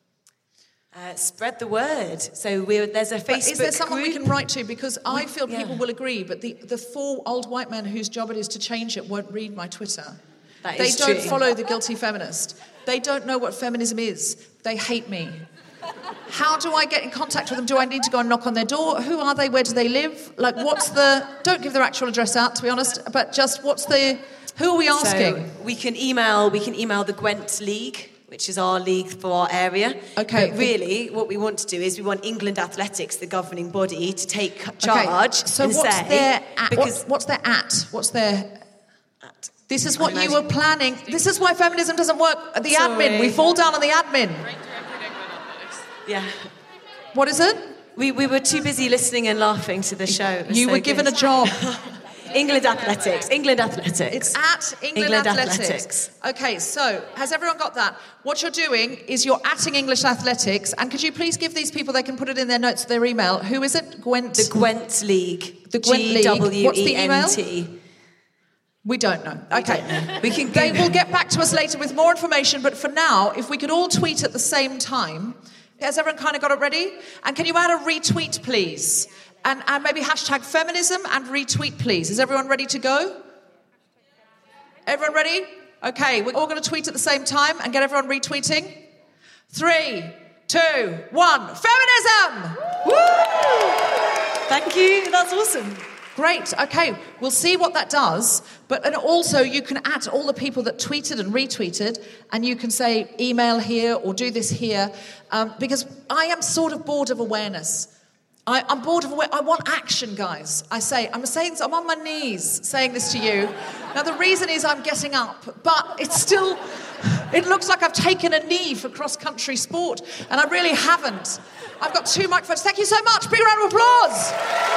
Uh, spread the word. So we're, there's a Facebook but is there someone group? we can write to? Because I feel yeah. people will agree, but the, the four old white men whose job it is to change it won't read my Twitter. That they is don't true. follow the Guilty Feminist. They don't know what feminism is. They hate me. How do I get in contact with them? Do I need to go and knock on their door? Who are they? Where do they live? Like, what's the... Don't give their actual address out, to be honest, but just what's the... Who are we asking? So we can email, we can email the Gwent League, which is our league for our area. Okay. But really, what we want to do is we want England Athletics, the governing body, to take charge okay. So and what's say... their at? Because What, what's their at? What's their... At. This is what I you were imagine- planning. This is why feminism doesn't work. The Sorry. admin. We fall down on the admin. Yeah. What is it? We, we were too busy listening and laughing to the show. It was You so were given good. a job. England Athletics. England Athletics. It's at England, England Athletics. Athletics. Okay, so has everyone got that? What you're doing is you're atting English Athletics, and could you please give these people, they can put it in their notes, their email. Who is it? Gwent? The Gwent League. The Gwent League. G W E N T. What's the email? We don't know. Okay. don't know. We can They Google. will get back to us later with more information, but for now, if we could all tweet at the same time. Has everyone kind of got it ready? And can you add a retweet, please? And, and maybe hashtag feminism and retweet, please. Is everyone ready to go? Everyone ready? Okay, we're all going to tweet at the same time and get everyone retweeting. Three, two, one. Feminism! Woo! Thank you. That's awesome. Great. Okay, we'll see what that does. But and also, you can add all the people that tweeted and retweeted, and you can say email here or do this here, um, because I am sort of bored of awareness. I, I'm bored of awareness. I want action, guys. I say, I'm saying, I'm on my knees saying this to you. Now, the reason is I'm getting up, but it's still, it looks like I've taken a knee for cross-country sport, and I really haven't. I've got two microphones. Thank you so much. Big round of applause.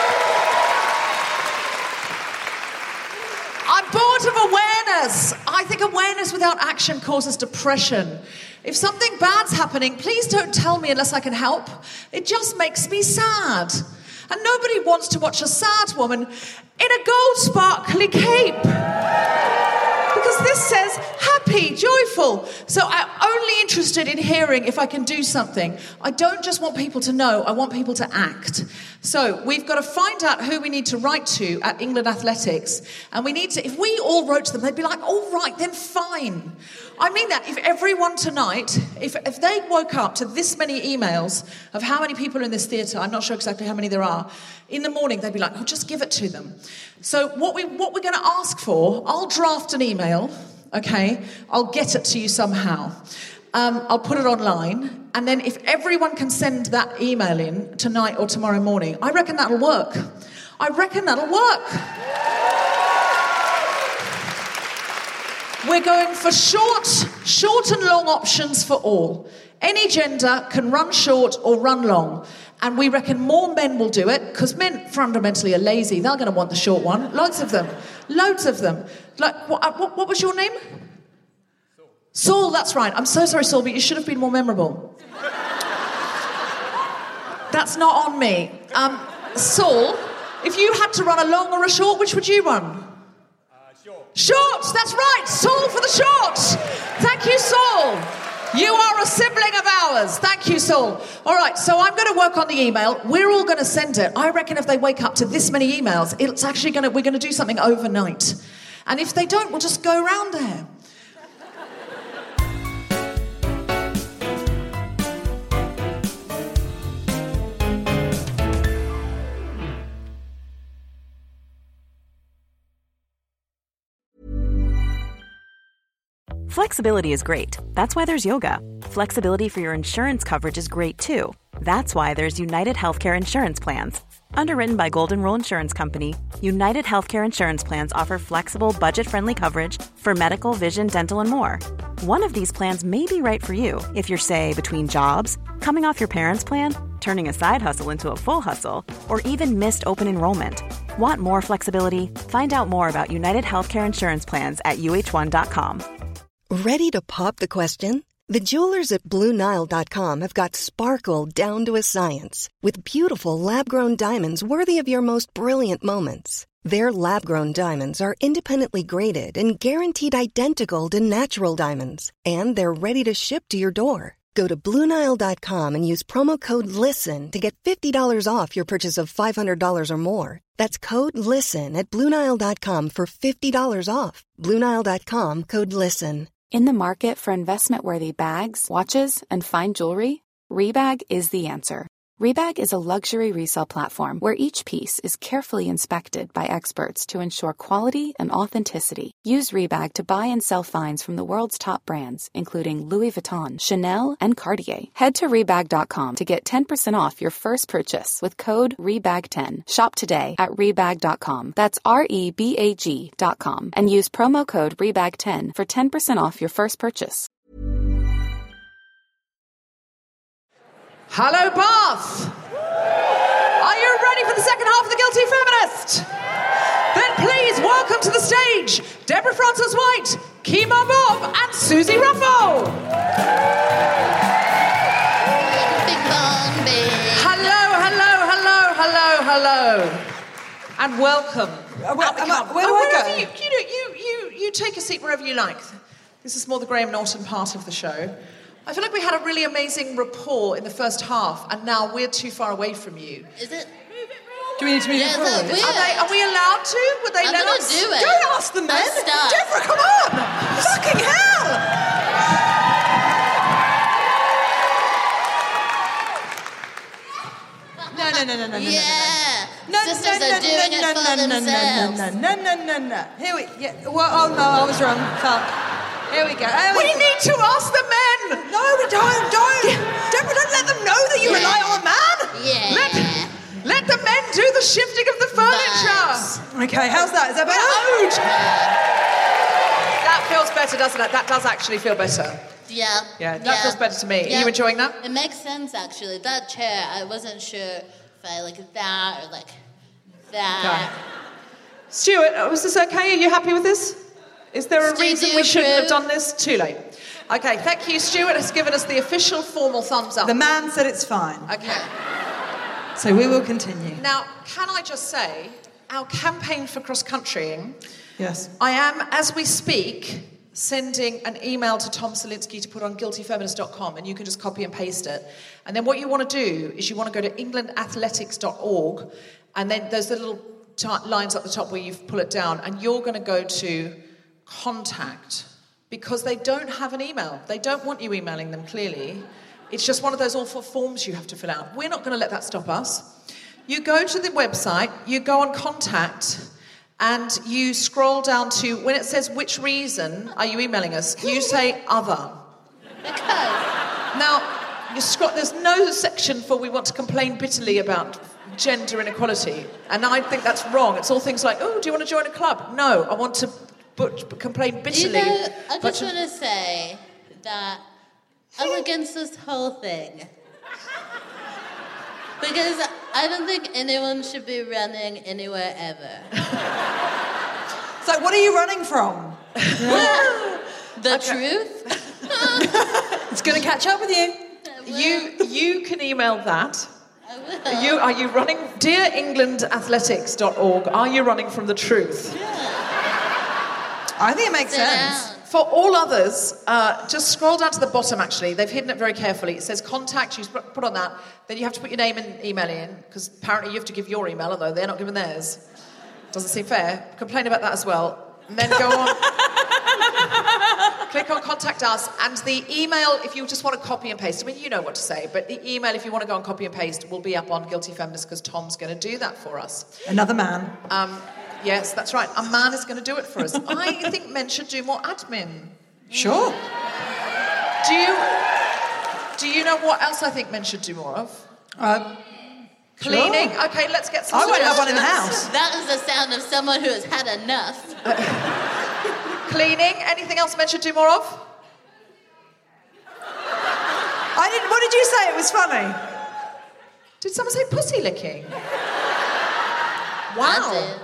I'm bored of awareness. I think awareness without action causes depression. If something bad's happening, please don't tell me unless I can help. It just makes me sad. And nobody wants to watch a sad woman in a gold sparkly cape. Because this says happy, joyful. So I'm only interested in hearing if I can do something. I don't just want people to know, I want people to act. So we've got to find out who we need to write to at England Athletics. And we need to, if we all wrote to them, they'd be like, all right, then fine. I mean that, if everyone tonight, if, if they woke up to this many emails of how many people are in this theatre, I'm not sure exactly how many there are, in the morning they'd be like, oh, just give it to them. So what, we, what we're going to ask for, I'll draft an email, okay? I'll get it to you somehow. Um, I'll put it online, and then if everyone can send that email in tonight or tomorrow morning, I reckon that'll work. I reckon that'll work. We're going for short, short and long options for all. Any gender can run short or run long. And we reckon more men will do it, because men fundamentally are lazy. They're going to want the short one. Loads of them. Loads of them. Like, what, what, what was your name? Saul. Saul, that's right. I'm so sorry, Saul, but you should have been more memorable. That's not on me. Um, Saul, if you had to run a long or a short, which would you run? Short, that's right, Saul for the short. Thank you, Saul. You are a sibling of ours. Thank you, Saul. All right, so I'm going to work on the email. We're all going to send it. I reckon if they wake up to this many emails, it's actually going to, we're going to do something overnight. And if they don't, we'll just go around there. Flexibility is great. That's why there's yoga. Flexibility for your insurance coverage is great too. That's why there's United Healthcare Insurance Plans. Underwritten by Golden Rule Insurance Company, United Healthcare Insurance Plans offer flexible, budget-friendly coverage for medical, vision, dental, and more. One of these plans may be right for you if you're, say, between jobs, coming off your parents' plan, turning a side hustle into a full hustle, or even missed open enrollment. Want more flexibility? Find out more about United Healthcare Insurance Plans at U H one dot com. Ready to pop the question? The jewelers at Blue Nile dot com have got sparkle down to a science with beautiful lab-grown diamonds worthy of your most brilliant moments. Their lab-grown diamonds are independently graded and guaranteed identical to natural diamonds, and they're ready to ship to your door. Go to Blue Nile dot com and use promo code LISTEN to get fifty dollars off your purchase of five hundred dollars or more. That's code LISTEN at Blue Nile dot com for fifty dollars off. Blue Nile dot com, code LISTEN. In the market for investment-worthy bags, watches, and fine jewelry, Rebag is the answer. Rebag is a luxury resale platform where each piece is carefully inspected by experts to ensure quality and authenticity. Use Rebag to buy and sell finds from the world's top brands, including Louis Vuitton, Chanel, and Cartier. Head to Rebag dot com to get ten percent off your first purchase with code rebag ten. Shop today at Rebag dot com. That's R E B A G dot com. And use promo code rebag ten for ten percent off your first purchase. Hello, Bath! Are you ready for the second half of The Guilty Feminist? Then please welcome to the stage Deborah Frances-White, Kemah Bob, and Susie Ruffo! Hello, hello, hello, hello, hello. And welcome. Uh, well, and am I- where do oh, I wherever go? You, you, know, you, you, you take a seat wherever you like. This is more the Graham Norton part of the show. I feel like we had a really amazing rapport in the first half, and now we're too far away from you. Is it? Do we need to move Yeah, it is that forward? weird? Are, they, are we allowed to? Would they I'm let gonna us? do it. Don't ask the men. I'll start. Deborah, come on! Fucking hell! No, no, no, no, no, no, Yeah. no, no. Sisters no, are no, doing no, it no, for no, no, themselves. no, no, no, no, no, no. Here we, yeah. Well, oh no, I was wrong. Fuck. Here we go. Here We we go. need to ask the men! No, we don't. Don't. Deborah, don't let them know that you Yeah. rely on a man. Yeah. Let, let the men do the shifting of the furniture! Okay, how's that? Is that better? Ouch! That feels better, doesn't it? That does actually feel better. Yeah. Yeah, that feels better to me. Yeah. Are you enjoying that? It makes sense, actually. That chair, I wasn't sure if I like that or like that. Stuart, was this okay? Are you happy with this? Is there a Stu, reason do we you shouldn't have approve? done this? Too late. Okay, thank you. Stuart has given us the official formal thumbs up. The man said it's fine. Okay. So we will continue. Now, can I just say, our campaign for cross-countrying, Yes. I am, as we speak, sending an email to Tom Salinsky to put on guilty feminist dot com, and you can just copy and paste it. And then what you want to do is you want to go to england athletics dot org, and then there's the little t- lines at the top where you pull it down, and you're going to go to contact, because they don't have an email. They don't want you emailing them, clearly. It's just one of those awful forms you have to fill out. We're not going to let that stop us. You go to the website, you go on contact, and you scroll down to, when it says which reason are you emailing us, you say other. Now, you scroll, there's no section for we want to complain bitterly about gender inequality, and I think that's wrong. It's all things like, oh, do you want to join a club? No, I want to but, complain bitterly. You know, I but just want to say that I'm against this whole thing. Because I don't think anyone should be running anywhere ever. So what are you running from? The truth? It's going to catch up with you. You you can email that. Are you are you running dear england athletics dot org, are you running from the truth? I think it makes Sit sense. down. For all others, uh, just scroll down to the bottom, actually. They've hidden it very carefully. It says contact, you sp- put on that. Then you have to put your name and email in, because apparently you have to give your email, although they're not giving theirs. Doesn't seem fair. Complain about that as well. And then go on. Click on contact us, and the email, if you just want to copy and paste, I mean, you know what to say, but the email, if you want to go and copy and paste, will be up on Guilty Feminist, because Tom's going to do that for us. Another man. Um, yes, that's right. A man is going to do it for us. I think men should do more admin. Sure. Do you do you know what else I think men should do more of? Uh, Cleaning. Sure. Okay, let's get some I won't have one in the suggestions. house. That is the sound of someone who has had enough. Cleaning. Anything else men should do more of? I didn't. What did you say? It was funny. Did someone say pussy licking? I Wow. did.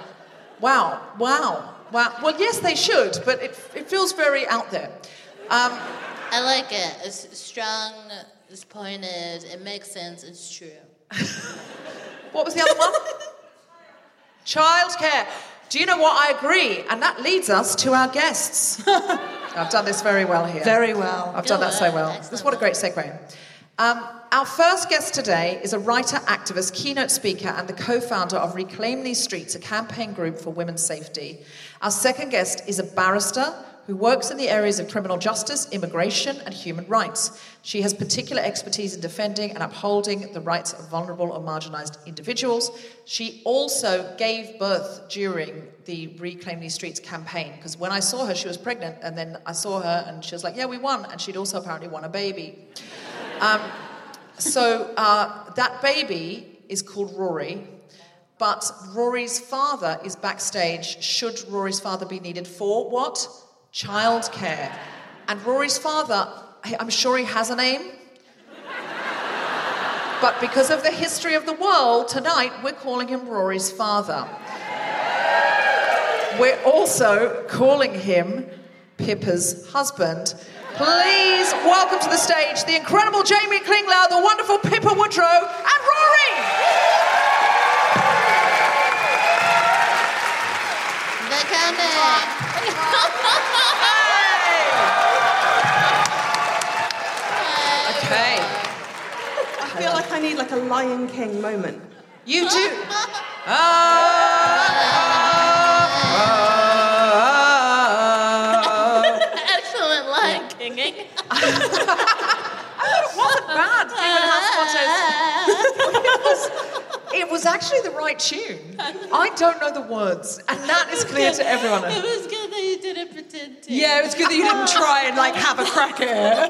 Wow. Wow. Wow. Well, yes, they should, but it, it feels very out there. Um, I like it. It's strong, it's pointed, it makes sense, it's true. What was the other one? Childcare. Do you know what? I agree. And that leads us to our guests. I've done this very well here. Very well. I've done that so well. This, what a great segue. Um, our first guest today is a writer, activist, keynote speaker, and the co-founder of Reclaim These Streets, a campaign group for women's safety. Our second guest is a barrister who works in the areas of criminal justice, immigration, and human rights. She has particular expertise in defending and upholding the rights of vulnerable or marginalised individuals. She also gave birth during the Reclaim These Streets campaign, because when I saw her, she was pregnant, and then I saw her, and she was like, yeah, we won, and she'd also apparently won a baby. Um, so uh, that baby is called Rory, but Rory's father is backstage, should Rory's father be needed for what? Childcare. And Rory's father, I'm sure he has a name. But because of the history of the world, tonight we're calling him Rory's father. We're also calling him Pippa's husband. Please welcome to the stage the incredible Jamie Klingler, the wonderful Pippa Woodrow, and Rory! They're coming! Okay. I feel like I need like a Lion King moment. You do. Ah. Excellent Lion Kinging. It wasn't bad, given how spot it was actually the right tune. I don't know the words, and that is clear to everyone. It was good that you didn't pretend to. Yeah, it was good that you didn't try and like have a crack at it.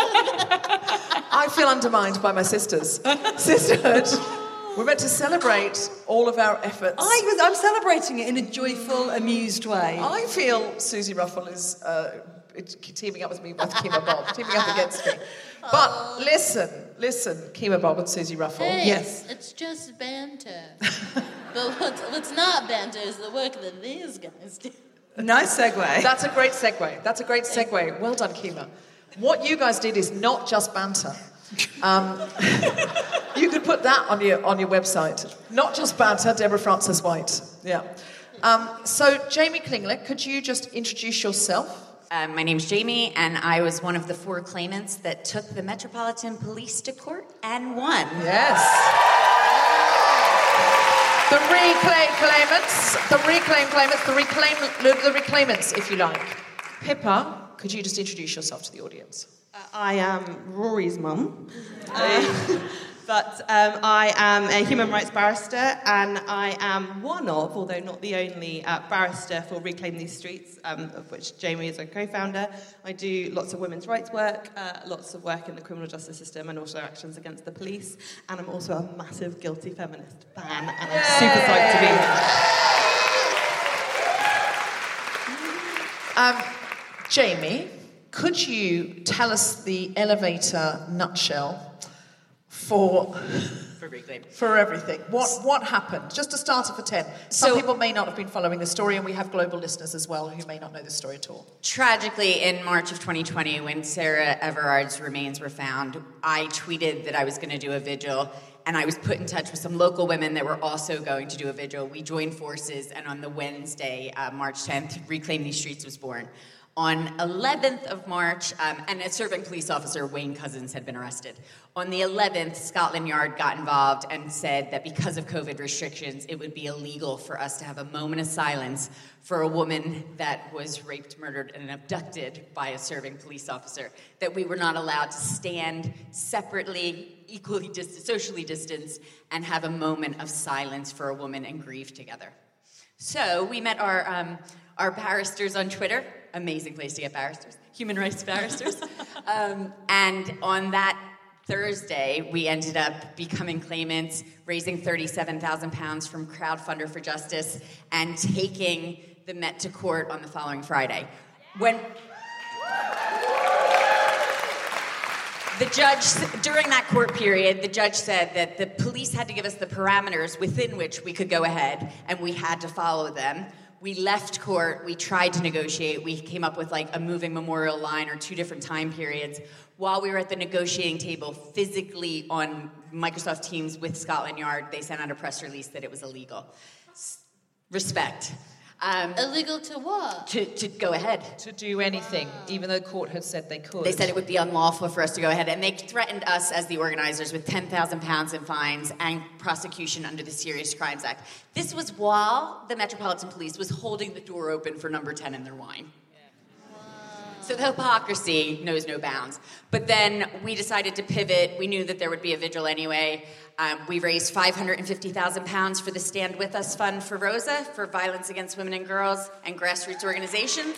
I feel undermined by my sisters. Sisterhood. We're meant to celebrate all of our efforts. I was, I'm celebrating it in a joyful, amused way. I feel Susie Ruffle is uh, teaming up with me with Kima Bob, teaming up against me. But listen, listen, Kima Bob and Susie Ruffle. Hey, yes. It's just banter. But what's, what's not banter is the work that these guys do. Nice segue. That's a great segue. That's a great segue. Well done, Kima. What you guys did is not just banter. Um, you could put that on your on your website. Not just banter, Deborah Frances White. Yeah. Um, so, Jamie Klingler, could you just introduce yourself? Uh, my name's Jamie, and I was one of the four claimants that took the Metropolitan Police to court and won. Yes. The reclaim claimants, the reclaim claimants, the reclaim the reclaimants, if you like. Pippa, could you just introduce yourself to the audience? Uh, I am Rory's mum, uh, but um, I am a human rights barrister, and I am one of, although not the only, uh, barrister for Reclaim These Streets, um, of which Jamie is a co-founder. I do lots of women's rights work, uh, lots of work in the criminal justice system, and also actions against the police. And I'm also a massive guilty feminist fan, and I'm super psyched to be here. Um, Jamie, could you tell us the elevator nutshell for For Reclaim. for everything? What what happened? Just a starter for ten. Some So- people may not have been following the story, and we have global listeners as well who may not know the story at all. Tragically, in March of twenty twenty, when Sarah Everard's remains were found, I tweeted that I was going to do a vigil, and I was put in touch with some local women that were also going to do a vigil. We joined forces, and on the Wednesday, uh, March tenth, Reclaim These Streets was born. On eleventh of March, um, and a serving police officer, Wayne Cousins, had been arrested. On the eleventh, Scotland Yard got involved and said that because of COVID restrictions, it would be illegal for us to have a moment of silence for a woman that was raped, murdered, and abducted by a serving police officer, that we were not allowed to stand separately, equally dis- socially distanced, and have a moment of silence for a woman and grieve together. So we met our um, our barristers on Twitter. Amazing place to get barristers, human rights barristers. um, and on that Thursday, we ended up becoming claimants, raising thirty-seven thousand pounds from Crowdfunder for Justice, and taking the Met to court on the following Friday. When the judge, during that court period, the judge said that the police had to give us the parameters within which we could go ahead, and we had to follow them. we left court, we tried to negotiate, we came up with like a moving memorial line or two different time periods. While we were at the negotiating table, physically on Microsoft Teams with Scotland Yard, they sent out a press release that it was illegal. Respect. Um, illegal to what? To, to go ahead. To do anything, wow. even though the court had said they could. They said it would be unlawful for us to go ahead, and they threatened us as the organizers with ten thousand pounds in fines and prosecution under the Serious Crimes Act. This was while the Metropolitan Police was holding the door open for number ten in their wine. So the hypocrisy knows no bounds. But then we decided to pivot. We knew that there would be a vigil anyway. Um, we raised five hundred fifty thousand pounds for the Stand With Us Fund for Rosa, for violence against women and girls and grassroots organizations.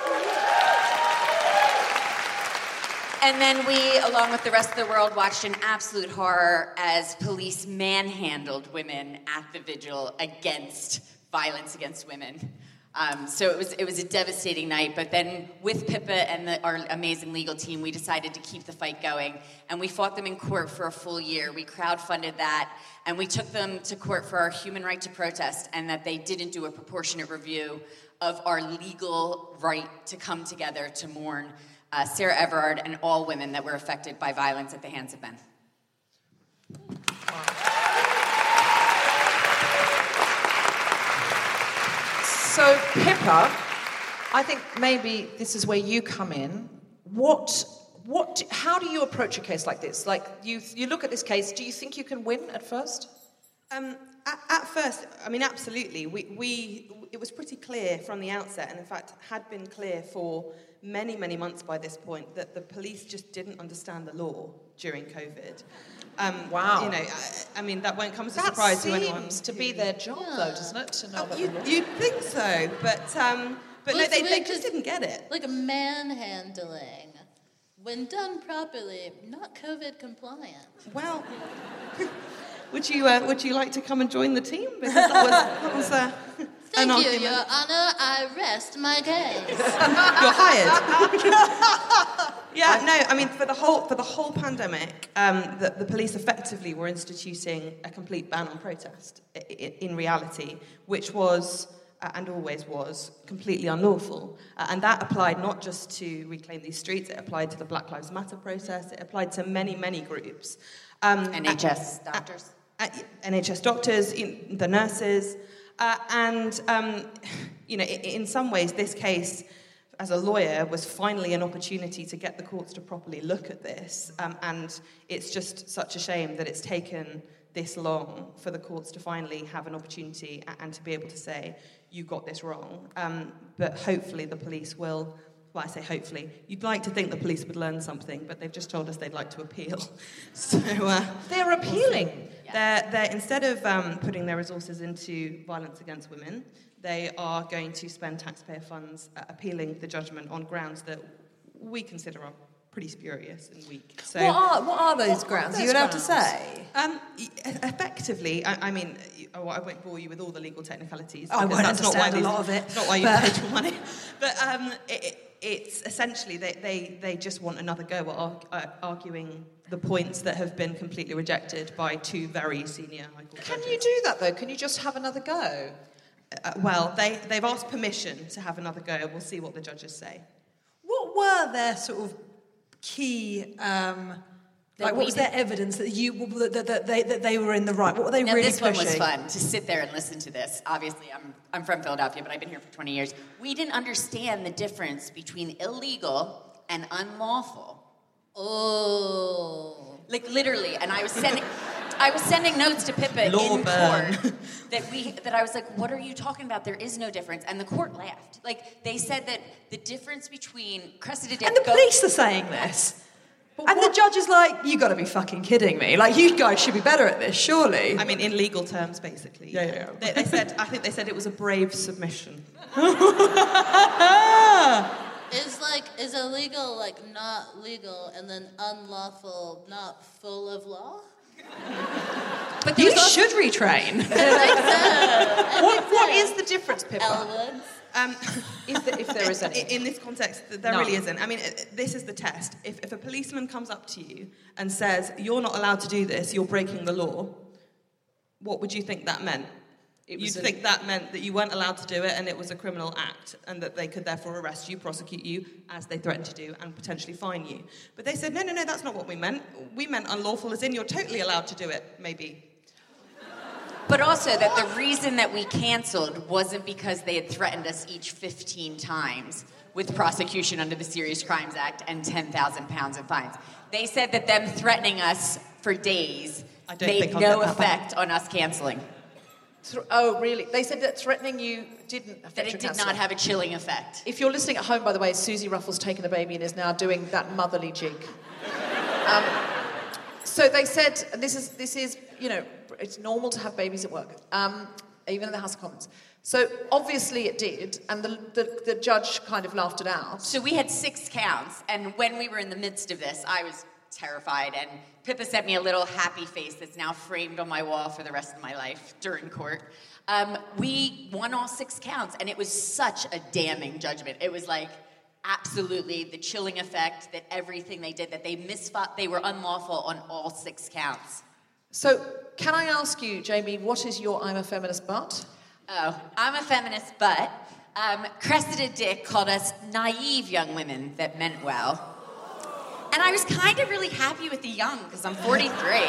And then we, along with the rest of the world, watched in absolute horror as police manhandled women at the vigil against violence against women. Um, so it was it was a devastating night, but then with Pippa and the, our amazing legal team, we decided to keep the fight going, and we fought them in court for a full year. We crowdfunded that, and we took them to court for our human right to protest, and that they didn't do a proportionate review of our legal right to come together to mourn uh, Sarah Everard and all women that were affected by violence at the hands of men. So, Pippa, I think maybe this is where you come in. What, what, how do you approach a case like this? Like, you, you look at this case, do you think you can win at first? Um, at, at first, I mean, absolutely. We, we, it was pretty clear from the outset, and in fact, had been clear for many, many months by this point, that the police just didn't understand the law during COVID. Um, wow. You know, I, I mean, that won't come as a surprise to anyone. That seems to be their job, yeah. though, doesn't it? To know oh, you, you'd think so, but um, but well, no, they, so they just, just didn't get it. Like manhandling, when done properly, not COVID compliant. Well, would you uh, would you like to come and join the team? Because that was, that was uh, Thank an you, argument. Your Honor. I rest my case. You're hired. Yeah, no, I mean, for the whole for the whole pandemic, um, the, the police effectively were instituting a complete ban on protest, in, in reality, which was, uh, and always was, completely unlawful. Uh, and that applied not just to Reclaim These Streets, it applied to the Black Lives Matter protest, it applied to many, many groups. Um, N H S uh, doctors. Uh, uh, N H S doctors, in, the nurses, uh, and, um, you know, in, in some ways, this case, as a lawyer, was finally an opportunity to get the courts to properly look at this. Um, and it's just such a shame that it's taken this long for the courts to finally have an opportunity and to be able to say, you got this wrong. Um, but hopefully the police will, well, I say hopefully, you'd like to think the police would learn something, but they've just told us they'd like to appeal. So uh, They're appealing. They're, they're, instead of um, putting their resources into violence against women, they are going to spend taxpayer funds uh, appealing the judgment on grounds that we consider are pretty spurious and weak. So, what are what are those what grounds? Are you allowed grounds? to say? Um, effectively, I, I mean, oh, I won't bore you with all the legal technicalities. I won't that's understand not why a lot of it. It's not why you but... paid your money. But um, it, it's essentially they, they, they just want another go at arg- uh, arguing the points that have been completely rejected by two very senior High Court Can judges. you do that, though? Can you just have another go? Uh, well, they, they've asked permission to have another go. We'll see what the judges say. What were their sort of key... Um, like, what was their evidence that you that, that, they, that they were in the right? What were they now, really this pushing? One was fun, to sit there and listen to this. Obviously, I'm, I'm from Philadelphia, but I've been here for twenty years. We didn't understand the difference between illegal and unlawful. Oh. Like, literally. And I was sending... I was sending notes to Pippa Law in burn. court that we that I was like, what are you talking about? There is no difference. And the court laughed. Like, they said that the difference between Cressida did And the go- police are saying this. But and what? the judge is like, you got to be fucking kidding me. Like, you guys should be better at this, surely. I mean, in legal terms, basically. Yeah, yeah, yeah. They, they said, I think they said it was a brave submission. Is like is illegal like not legal and then unlawful not full of law? But you also... should retrain. I think so. I what, think so. what is the difference, Pippa? Elwoods. Um, if, the, if there is any. In this context, there no. really isn't. I mean, this is the test. If, if a policeman comes up to you and says, you're not allowed to do this, you're breaking the law, what would you think that meant? It You'd was a- think that meant that you weren't allowed to do it and it was a criminal act and that they could therefore arrest you, prosecute you, as they threatened to do, and potentially fine you. But they said, no, no, no, that's not what we meant. We meant unlawful as in you're totally allowed to do it, maybe. But also that the reason that we canceled wasn't because they had threatened us each fifteen times with prosecution under the Serious Crimes Act and ten thousand pounds of fines. They said that them threatening us for days I don't made think I'll no get that back. effect on us cancelling. Th- Oh, really? They said that threatening you didn't affect That your it did cancer. not have a chilling effect. If you're listening at home, by the way, Susie Ruffles taken a baby and is now doing that motherly jig. Um, so they said, and this is, this is, you know, it's normal to have babies at work, um, even in the House of Commons. So obviously it did, and the, the, the judge kind of laughed it out. So we had six counts, and when we were in the midst of this, I was terrified, and Pippa sent me a little happy face that's now framed on my wall for the rest of my life during court. Um, we won all six counts, and it was such a damning judgment. It was like, absolutely, the chilling effect that everything they did, that they misfought, they were unlawful on all six counts. So can I ask you, Jamie, what is your I'm a feminist but? Oh, I'm a feminist, but um, Cressida Dick called us naive young women that meant well. And I was kind of really happy with the young, because I'm forty-three.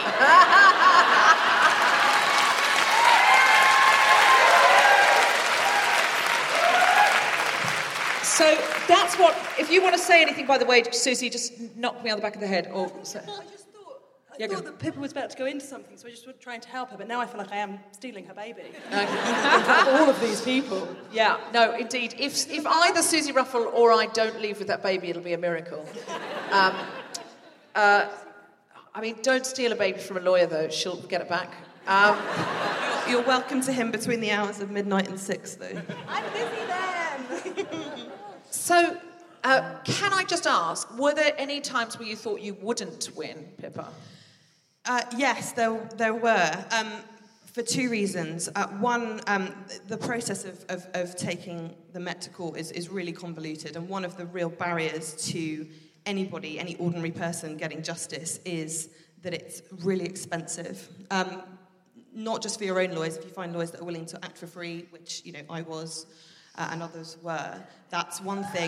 So that's what, if you want to say anything, by the way, Susie, just knock me on the back of the head. Or say. I yeah, thought that Pippa was about to go into something, so I just was trying to help her, but now I feel like I am stealing her baby. All of these people. Yeah, no, indeed. If if either Susie Ruffle or I don't leave with that baby, it'll be a miracle. Um, uh, I mean, don't steal a baby from a lawyer, though. She'll get it back. Um, You're welcome to him between the hours of midnight and six, though. I'm busy then. so, uh, can I just ask, were there any times where you thought you wouldn't win, Pippa? Uh, yes, there, there were, um, for two reasons. Uh, one, um, the process of, of, of taking the Met to court is, is really convoluted, and one of the real barriers to anybody, any ordinary person getting justice, is that it's really expensive. Um, not just for your own lawyers, if you find lawyers that are willing to act for free, which, you know, I was, uh, and others were, that's one thing.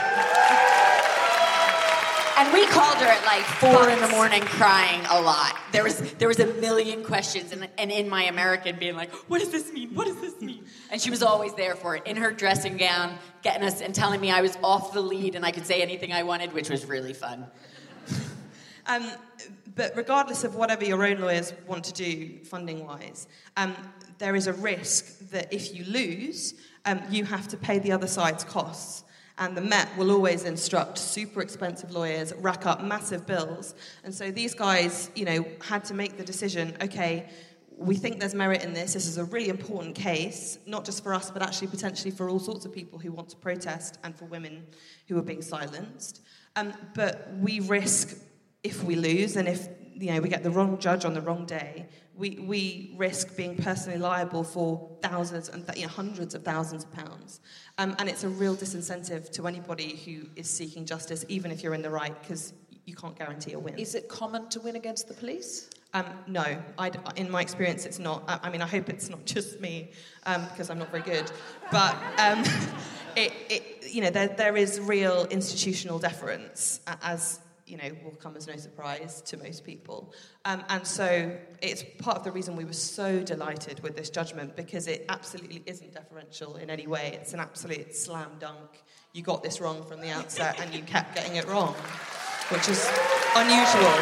And we called her at like four in the morning crying a lot. There was there was a million questions, and, and in my American being like, what does this mean? What does this mean? And she was always there for it, in her dressing gown, getting us and telling me I was off the lead and I could say anything I wanted, which was really fun. Um, but regardless of whatever your own lawyers want to do, funding-wise, um, there is a risk that if you lose, um, you have to pay the other side's costs. And the Met will always instruct super expensive lawyers, rack up massive bills. And so these guys, you know, had to make the decision, okay, we think there's merit in this. This is a really important case, not just for us, but actually potentially for all sorts of people who want to protest and for women who are being silenced. Um, but we risk, if we lose and if, you know, we get the wrong judge on the wrong day, we, we risk being personally liable for thousands and th- you know, hundreds of thousands of pounds. Um, and it's a real disincentive to anybody who is seeking justice, even if you're in the right, because you can't guarantee a win. Is it common to win against the police? Um, no, I'd, in my experience, it's not. I, I mean, I hope it's not just me, um, because I'm not very good. But um, it, it, you know, there, there is real institutional deference, as you know, will come as no surprise to most people. Um, and so it's part of the reason we were so delighted with this judgment, because it absolutely isn't deferential in any way. It's an absolute slam dunk. You got this wrong from the outset, and you kept getting it wrong, which is unusual.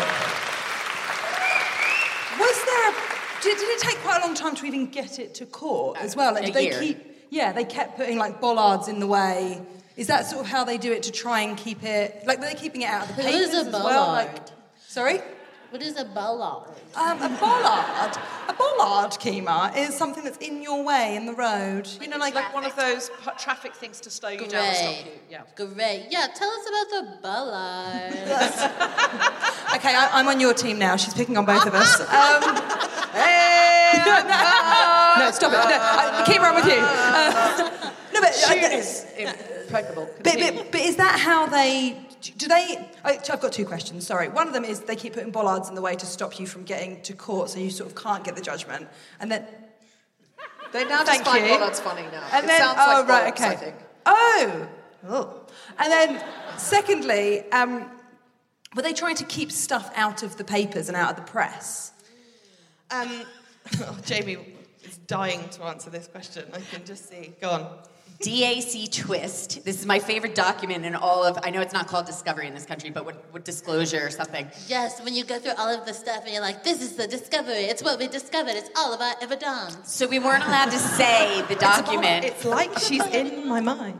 Was there a, did, did it take quite a long time to even get it to court as well? Like, A did they year. keep, yeah, they kept putting like bollards in the way. Is that sort of how they do it to try and keep it, like, were they keeping it out of the What papers is a as well? bollard? Like, sorry? What is a bollard? Um, a bollard, a bollard, Kima, is something that's in your way in the road. You know, like, Like one of those p- traffic things to slow you down and stop you. Yeah. Great. Yeah, tell us about the bollard. Okay, I, I'm on your team now. She's picking on both of us. Um, hey, no, no, no, stop it. No, I, Kima, I'm with you. Uh, no, but Tune uh, is impeccable. But, but, but is that how they... Do they... I, I've got two questions, sorry. One of them is they keep putting bollards in the way to stop you from getting to court, so you sort of can't get the judgment. And then... They now Thank just find you. bollards funny now. And it then, sounds oh, like right, bollards, okay. I think. Oh. oh. And then, secondly, um, were they trying to keep stuff out of the papers and out of the press? Um, oh, Jamie is dying to answer this question. I can just see. Go on. D A C Twist. This is my favorite document in all of, I know it's not called Discovery in this country, but what, what disclosure or something. Yes, when you go through all of the stuff and you're like, this is the discovery. It's what we discovered. It's all of our ever done. So we weren't allowed to say the document. It's, like she's in my mind.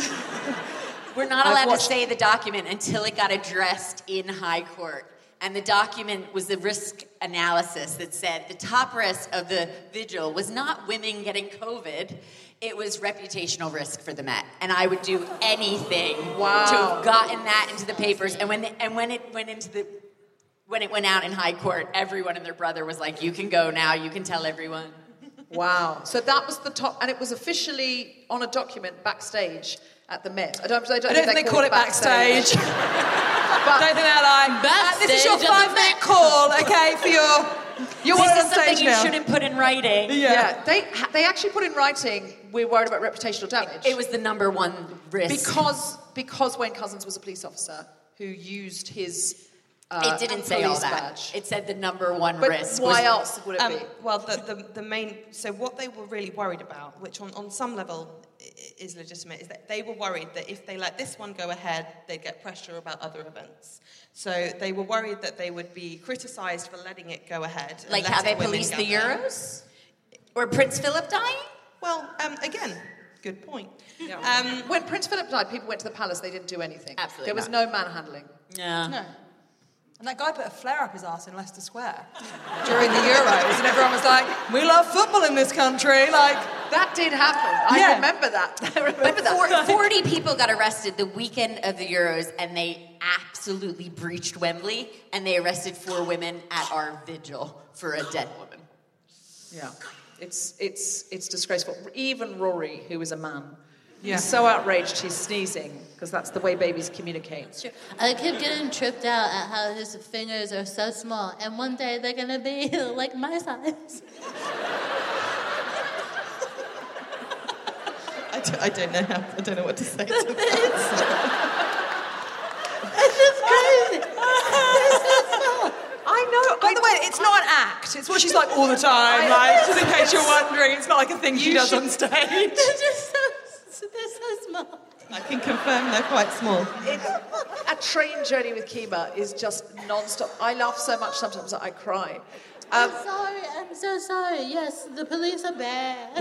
We're not I've allowed to watched- say the document until it got addressed in high court. And the document was the risk analysis that said the top risk of the vigil was not women getting COVID, it was reputational risk for the Met. And I would do anything Wow. to have gotten that into the papers. And when the, and when it went into the when it went out in high court, everyone and their brother was like, you can go now, you can tell everyone. Wow. So that was the top, and it was officially on a document backstage at the Met. I don't, I don't, I don't think they call it backstage. but I don't think they're like, Backstage uh, this is your at the five-minute call, okay, for your... You're This on is something stage you now. shouldn't put in writing. Yeah. They they actually put in writing, we're worried about reputational damage. It was the number one risk. Because, because Wayne Couzens was a police officer who used his uh, It didn't say all police that. badge. It said the number one But risk. why was, else would it Um, be? well, the, the, the main... So what they were really worried about, which on, on some level i- is legitimate, is that they were worried that if they let this one go ahead, they'd get pressure about other events. So they were worried that they would be criticised for letting it go ahead. and Like how they letting women policed the gather. Euros? Or Prince Philip dying? Well, um, again, good point. Um, when Prince Philip died, people went to the palace, they didn't do anything. Absolutely There was not. no manhandling. Yeah. No. And that guy put a flare up his ass in Leicester Square during the Euros, and everyone was like, we love football in this country, like... That did happen. I Yeah. remember that. I remember But that. for, forty people got arrested the weekend of the Euros, and they absolutely breached Wembley, and they arrested four women at our vigil for a dead woman. Yeah. It's, it's, it's disgraceful. Even Rory, who is a man, Yeah. he's so outraged he's sneezing, because that's the way babies communicate. Sure. I keep getting tripped out at how his fingers are so small, and one day they're gonna be like my size. I don't, I don't know how... I don't know what to say to that. It's just crazy. I know. By the way, it's not an act. It's what she's like all the time. Like, just in case you're wondering, it's not like a thing she does on stage. They're just so, they're so small. I can confirm they're quite small. It, a train journey with Kima is just non-stop. I laugh so much sometimes that I cry. Um, I'm sorry. I'm so sorry. Yes, the police are bad.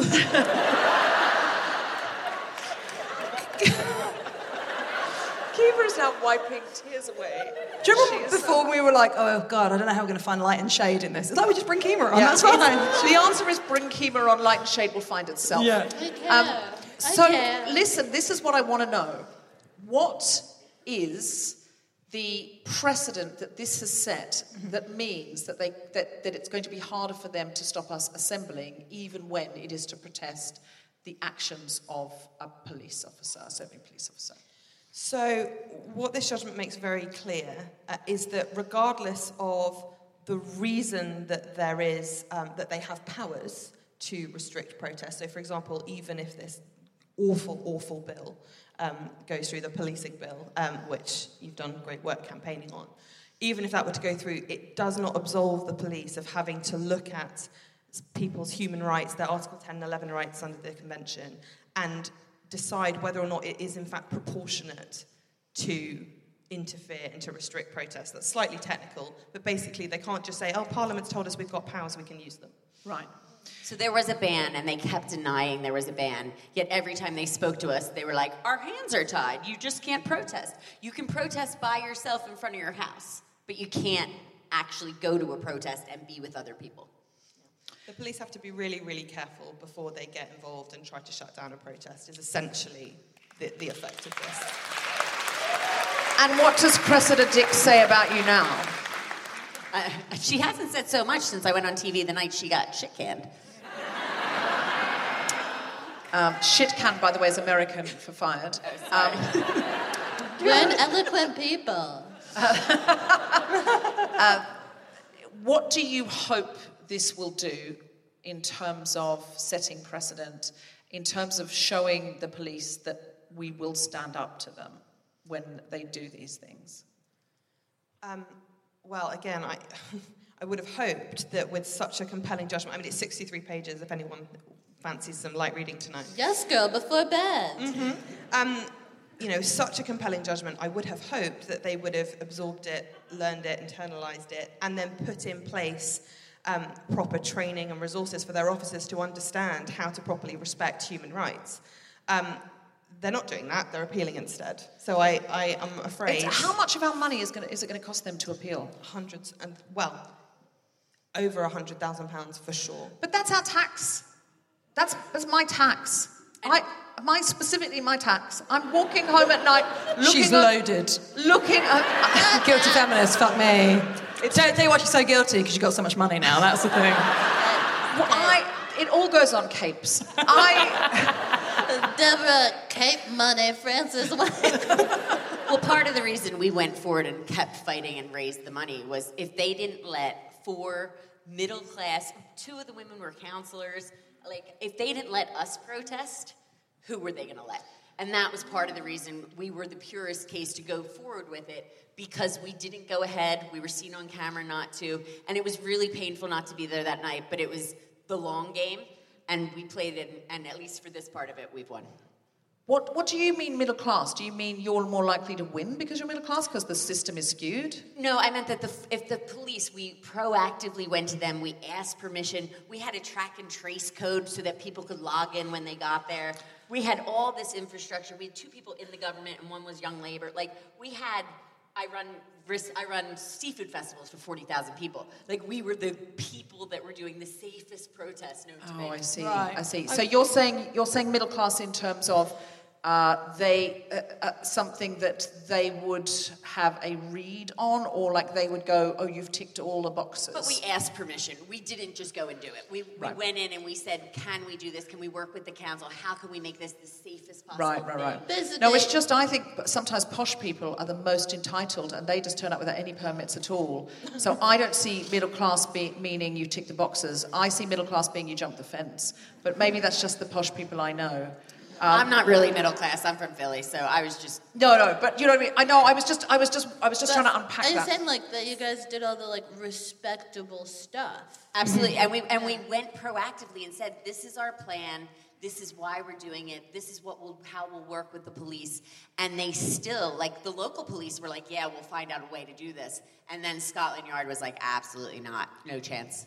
Kima is now wiping tears away. Do you She remember is before so- we were like, oh God, I don't know how we're going to find light and shade in this? It's like we just bring Kima on, Yeah, that's fine. it's- The answer is bring Kima on, light and shade will find itself. Yeah. I care. Um, I so, care. listen, this is what I want to know. What is the precedent that this has set that means that, they, that, that it's going to be harder for them to stop us assembling, even when it is to protest the actions of a police officer, a serving police officer? So, what this judgment makes very clear uh, is that regardless of the reason that there is, um, that they have powers to restrict protest, so for example, even if this awful, awful bill um, goes through, the policing bill, um, which you've done great work campaigning on, even if that were to go through, it does not absolve the police of having to look at people's human rights, their Article ten and eleven rights under the Convention, and decide whether or not it is in fact proportionate to interfere and to restrict protests. That's slightly technical, but basically they can't just say, oh, Parliament's told us we've got powers, we can use them. Right. So there was a ban, and they kept denying there was a ban. Yet every time they spoke to us, they were like, our hands are tied. You just can't protest. You can protest by yourself in front of your house, but you can't actually go to a protest and be with other people. The police have to be really, really careful before they get involved and try to shut down a protest, is essentially the, the effect of this. And what does Cressida Dick say about you now? Uh, she hasn't said so much since I went on T V the night she got shit canned. Um, shit can, by the way, is American for fired. Um, We're an eloquent people. uh, what do you hope this will do in terms of setting precedent, in terms of showing the police that we will stand up to them when they do these things? Um, well, again, I, I would have hoped that with such a compelling judgment, I mean, it's sixty-three pages, if anyone fancies some light reading tonight. Yes, girl, before bed. Mm-hmm. Um, you know, such a compelling judgment, I would have hoped that they would have absorbed it, learned it, internalized it, and then put in place um, proper training and resources for their officers to understand how to properly respect human rights. Um, they're not doing that, they're appealing instead. So I, I am afraid... It's, how much of our money is, gonna, is it going to cost them to appeal? Hundreds, and well, over one hundred thousand pounds for sure. But that's our tax. That's, that's my tax. I, my specifically my tax. I'm walking home at night looking She's at, loaded. Looking at... Guilty feminist, fuck me. Don't tell you why she's so guilty, because you've got so much money now, that's the thing. Well, I... It all goes on capes. I... Deborah, Cape Money, Francis. Well, part of the reason we went forward and kept fighting and raised the money was if they didn't let four middle class, two of the women were counselors, like if they didn't let us protest, who were they going to let? And that was part of the reason we were the purest case to go forward with it, because we didn't go ahead, we were seen on camera not to, and it was really painful not to be there that night, but it was the long game. And we played it, and at least for this part of it, we've won. What What do you mean middle class? Do you mean you're more likely to win because you're middle class, because the system is skewed? No, I meant that the, if the police, we proactively went to them, we asked permission, we had a track and trace code so that people could log in when they got there. We had all this infrastructure. We had two people in the government, and one was Young Labor. Like, we had... I run I run seafood festivals for forty thousand people. Like, we were the people that were doing the safest protest known to Oh, me. I see. Right. I see. So you're saying you're saying middle class in terms of uh, they uh, uh, something that they would have a read on, or like they would go, oh, you've ticked all the boxes. But we asked permission. We didn't just go and do it. We, Right. we went in and we said, can we do this? Can we work with the council? How can we make this the safest possible Right, right, right. thing? No, it's just I think sometimes posh people are the most entitled, and they just turn up without any permits at all. So I don't see middle class be, meaning you tick the boxes. I see middle class being you jump the fence. But maybe that's just the posh people I know. Um, I'm not really middle class. I'm from Philly, so I was just... No, no, but you know what I mean. I know. I was just, I was just, I was just But trying to unpack are you that. saying like that you guys did all the like respectable stuff? Absolutely, and we and we went proactively and said, this is our plan, this is why we're doing it, this is what we'll, how we'll work with the police. And they still, like, the local police were like, yeah, we'll find out a way to do this. And then Scotland Yard was like, absolutely not, no chance.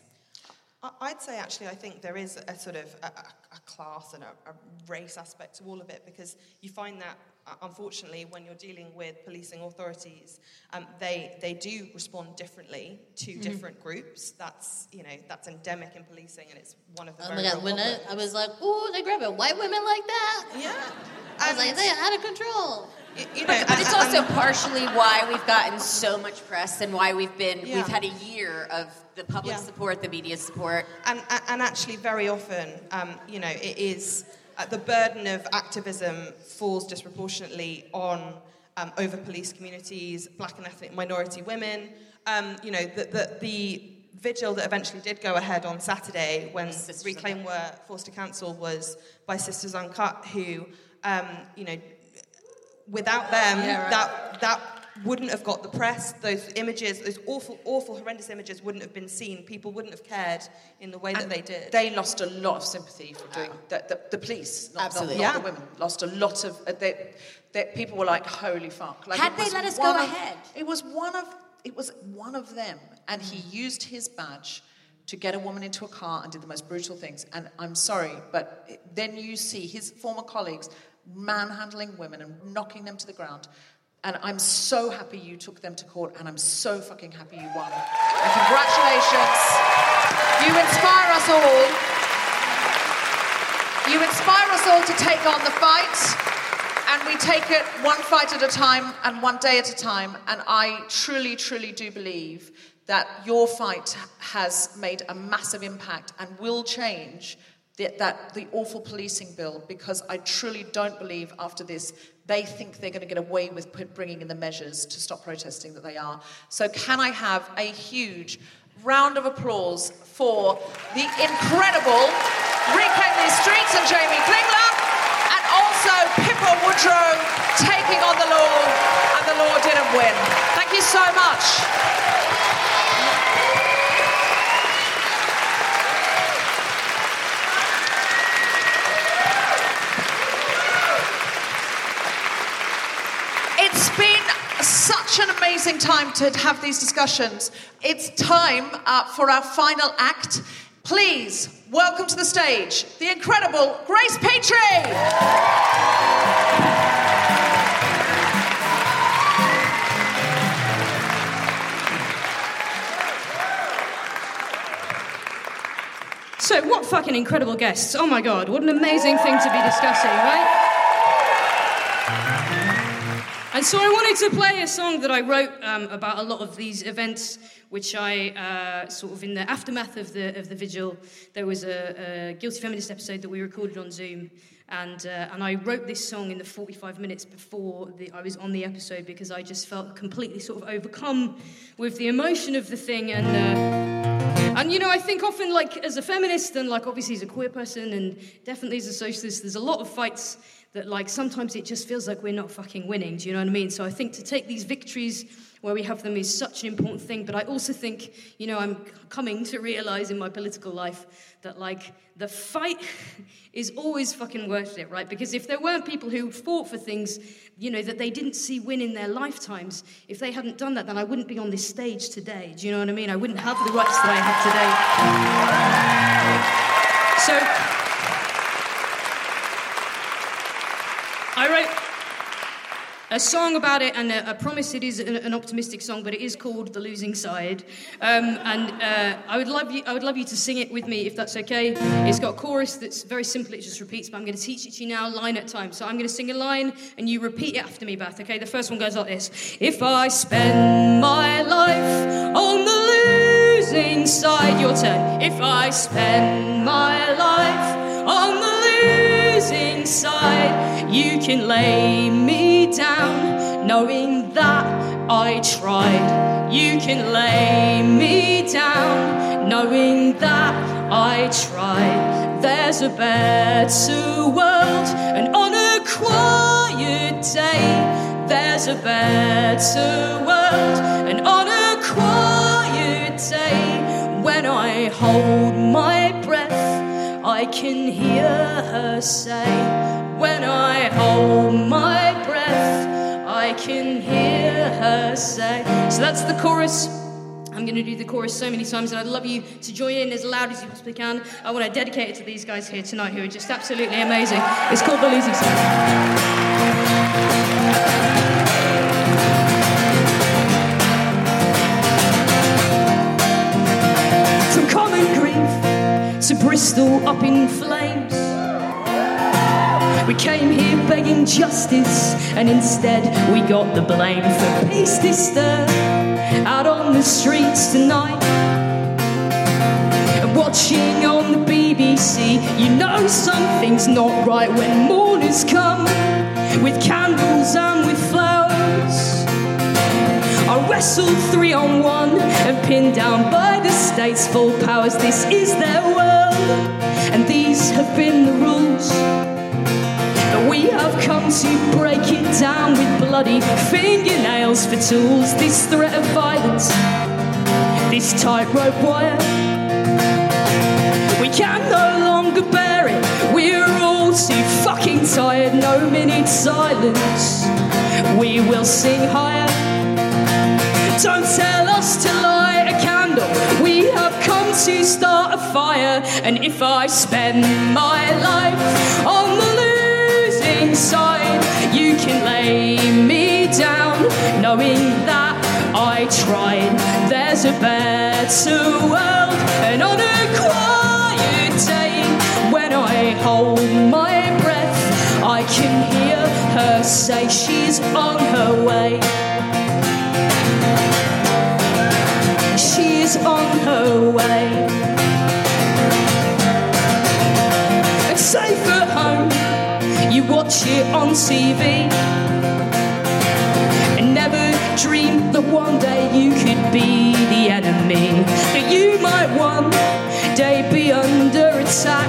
I'd say, actually, I think there is a sort of a, a class and a, a race aspect to all of it, because you find that, uh, unfortunately, when you're dealing with policing authorities, um, they they do respond differently to Mhm. different groups. That's, you know, that's endemic in policing, and it's one of the Oh very my god, real when I, problems. I was like, ooh, they grabbing white women like that? Yeah. I was like, they're out of control. You know, but it's also partially why we've gotten so much press and why we've been Yeah. we've had a year of the public Yeah. support, the media support. And, and, and actually, very often, um, you know, it is uh, the burden of activism falls disproportionately on um, over-policed communities, black and ethnic minority women. Um, you know, the, the, the vigil that eventually did go ahead on Saturday when Reclaim were forced to cancel was by Sisters Uncut, who, um, you know, without them, Yeah, right. that that wouldn't have got the press. Those images, those awful, awful, horrendous images wouldn't have been seen. People wouldn't have cared in the way that And they did. They lost a lot of sympathy for doing the, the, the police, not, Absolutely. not, not Yeah. the women. Lost a lot of. Uh, they, they, people were like, "Holy fuck!" Like, Had it they was let us one go of- ahead? It was one of. It was one of them, and he used his badge to get a woman into a car and did the most brutal things. And I'm sorry, but it, then you see his former colleagues manhandling women and knocking them to the ground. And I'm so happy you took them to court, and I'm so fucking happy you won. And congratulations. You inspire us all. You inspire us all to take on the fight, and we take it one fight at a time and one day at a time. And I truly, truly do believe that your fight has made a massive impact and will change the, that the awful policing bill, because I truly don't believe after this they think they're going to get away with put, bringing in the measures to stop protesting that they are. So can I have a huge round of applause for the incredible Reclaim These Streets and Jamie Klingler, and also Pippa Woodrow taking on the law, and the law didn't win. Thank you so much. It's been such an amazing time to have these discussions. It's time uh, for our final act. Please welcome to the stage the incredible Grace Petrie. So, what fucking incredible guests. Oh my God, what an amazing thing to be discussing, right? And so I wanted to play a song that I wrote um, about a lot of these events, which I uh, sort of in the aftermath of the of the vigil, there was a, a Guilty Feminist episode that we recorded on Zoom, and uh, and I wrote this song in the forty-five minutes before the, I was on the episode, because I just felt completely sort of overcome with the emotion of the thing, and uh, and you know I think often, like, as a feminist and like obviously as a queer person and definitely as a socialist, there's a lot of fights that, like, sometimes it just feels like we're not fucking winning, do you know what I mean? So I think to take these victories where we have them is such an important thing, but I also think, you know, I'm coming to realise in my political life that, like, the fight is always fucking worth it, right? Because if there weren't people who fought for things, you know, that they didn't see win in their lifetimes, if they hadn't done that, then I wouldn't be on this stage today, do you know what I mean? I wouldn't have the rights that I have today. So I wrote a song about it, and I promise it is an, an optimistic song, but it is called "The Losing Side." Um, and uh, I would love you. I would love you to sing it with me, if that's okay. It's got a chorus that's very simple; it just repeats. But I'm going to teach it to you now, line at a time. So I'm going to sing a line, and you repeat it after me, Beth. Okay? The first one goes like this: If I spend my life on the losing side, your turn. If I spend my life on the losing side, you can lay me down, knowing that I tried. You can lay me down, knowing that I tried. There's a better world, and on a quiet day, there's a better world, and on a quiet day, when I hold my breath, I can hear her say, when I hold my breath, I can hear her say. So that's the chorus. I'm going to do the chorus so many times, and I'd love you to join in as loud as you possibly can. I want to dedicate it to these guys here tonight who are just absolutely amazing. It's called The Losing Side. From common grief to Bristol up in flames, we came here begging justice, and instead we got the blame for peace disturbed out on the streets tonight. And watching on the B B C, you know something's not right when mourners come with candles and with flowers. I wrestled three on one and pinned down by the state's full powers. This is their world, and these have been the rules. But we have come to break it down with bloody fingernails for tools. This threat of violence, this tightrope wire, we can no longer bear it. We're all too fucking tired. No minute silence, we will sing higher. Don't tell us to light a candle. We have come to start a fire. And if I spend my life on the losing side, you can lay me down, knowing that I tried. There's a better world, and on a quiet day, when I hold my breath, I can hear her say she's on her way. She's on her way. And safe at home, you watch it on T V, and never dream that one day you could be the enemy. But day be under attack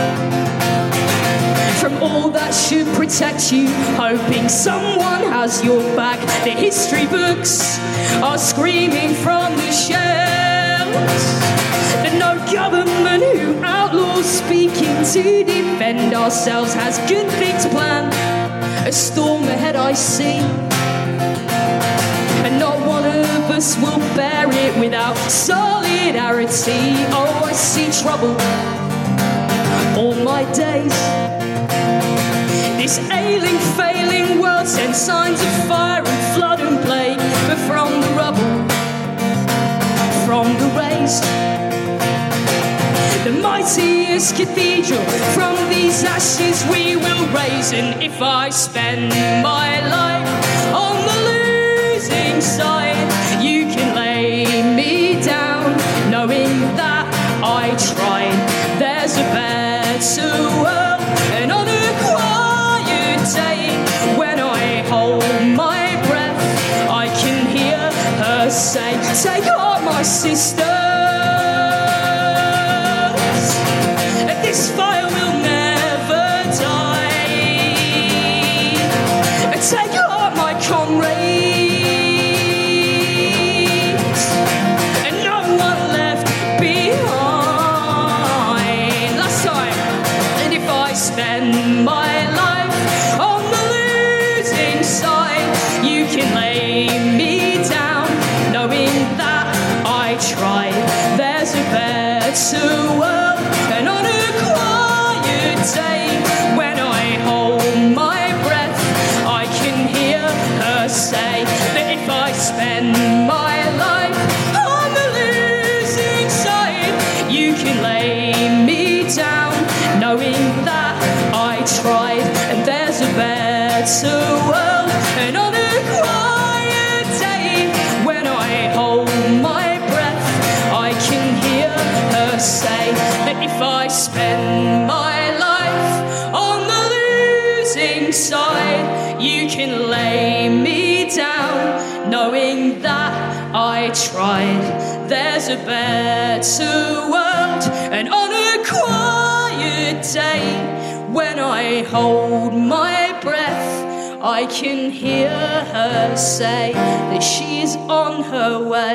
from all that should protect you, hoping someone has your back. The history books are screaming from the shelves that no government who outlaws speaking to defend ourselves has good things planned. A storm ahead I see, and not one of us will bear it without solidarity. Oh, I see trouble all my days. This ailing, failing world sends signs of fire and flood and plague, but from the rubble, from the raised, the mightiest cathedral, from these ashes we will raise. And if I spend my life on the losing side, you can lay me down, knowing that I tried. There's a better world, and on a quiet day, when I hold my breath, I can hear her say, take heart, my sister. This fire will never die. Take heart, my comrades, and no one left behind. Last time, and if I spend my life on the losing side, you can lay me down, knowing that I tried. There's a better world, and on a day, when I hold my breath, I can hear her say that if I spend my life on the losing side, you can lay me down, knowing that I tried. And there's a better world, and on a quiet day, when I hold my breath, I can hear her say that if I spend my side, you can lay me down, knowing that I tried. There's a better world, and on a quiet day, when I hold my breath, I can hear her say that she's on her way.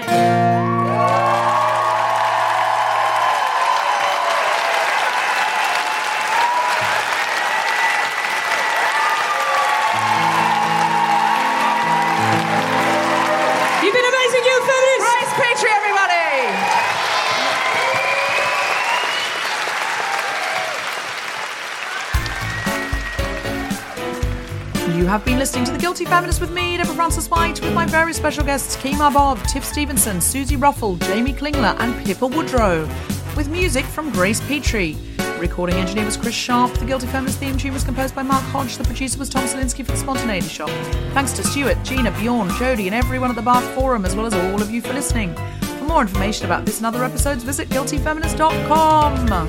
You have been listening to The Guilty Feminist with me, Deborah Frances-White, with my very special guests Kemah Bob, Tiff Stevenson, Susie Ruffle, Jamie Klingler and Pippa Woodrow, with music from Grace Petrie. Recording engineer was Chris Sharp. The Guilty Feminist theme tune was composed by Mark Hodge. The producer was Tom Salinsky for The Spontaneity Shop. Thanks to Stuart, Gina, Bjorn, Jodie and everyone at the Bath Forum, as well as all of you for listening. For more information about this and other episodes, visit guilty feminist dot com.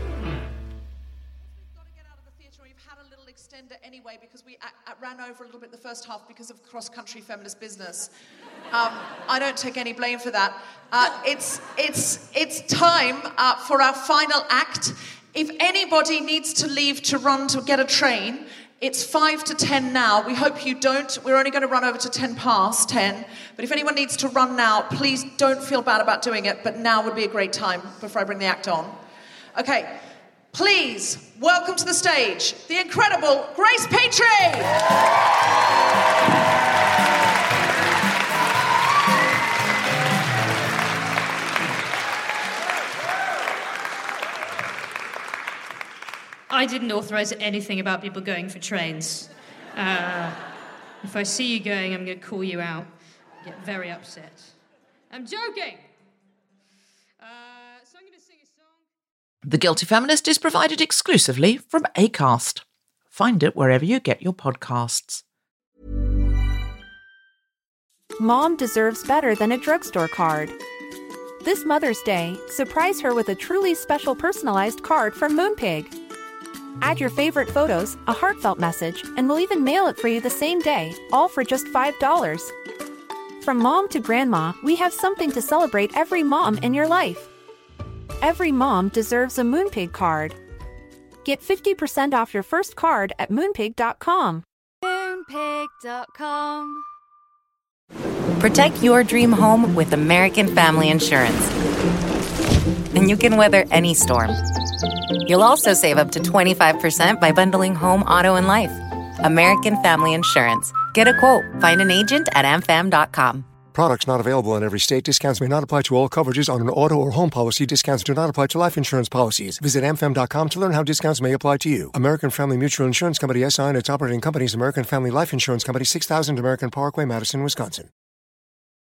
Anyway, because we a- a- ran over a little bit the first half because of cross-country feminist business. Um, I don't take any blame for that. Uh, it's it's it's time uh, for our final act. If anybody needs to leave to run to get a train, it's five to ten now. We hope you don't. We're only going to run over to ten past ten. But if anyone needs to run now, please don't feel bad about doing it. But now would be a great time before I bring the act on. Okay. Please welcome to the stage the incredible Grace Petrie. I didn't authorise anything about people going for trains. Uh, if I see you going, I'm going to call you out. Get very upset. I'm joking. Uh, so I'm going to sing a song. The Guilty Feminist is provided exclusively from Acast. Find it wherever you get your podcasts. Mom deserves better than a drugstore card. This Mother's Day, surprise her with a truly special personalized card from Moonpig. Add your favorite photos, a heartfelt message, and we'll even mail it for you the same day, all for just five dollars. From mom to grandma, we have something to celebrate every mom in your life. Every mom deserves a Moonpig card. Get fifty percent off your first card at moonpig dot com. Moonpig dot com. Protect your dream home with American Family Insurance. And you can weather any storm. You'll also save up to twenty-five percent by bundling home, auto, and life. American Family Insurance. Get a quote. Find an agent at a m fam dot com. Products not available in every state. Discounts may not apply to all coverages on an auto or home policy. Discounts do not apply to life insurance policies. Visit a m fam dot com to learn how discounts may apply to you. American Family Mutual Insurance Company, S I and its operating companies, American Family Life Insurance Company, six thousand American Parkway, Madison, Wisconsin.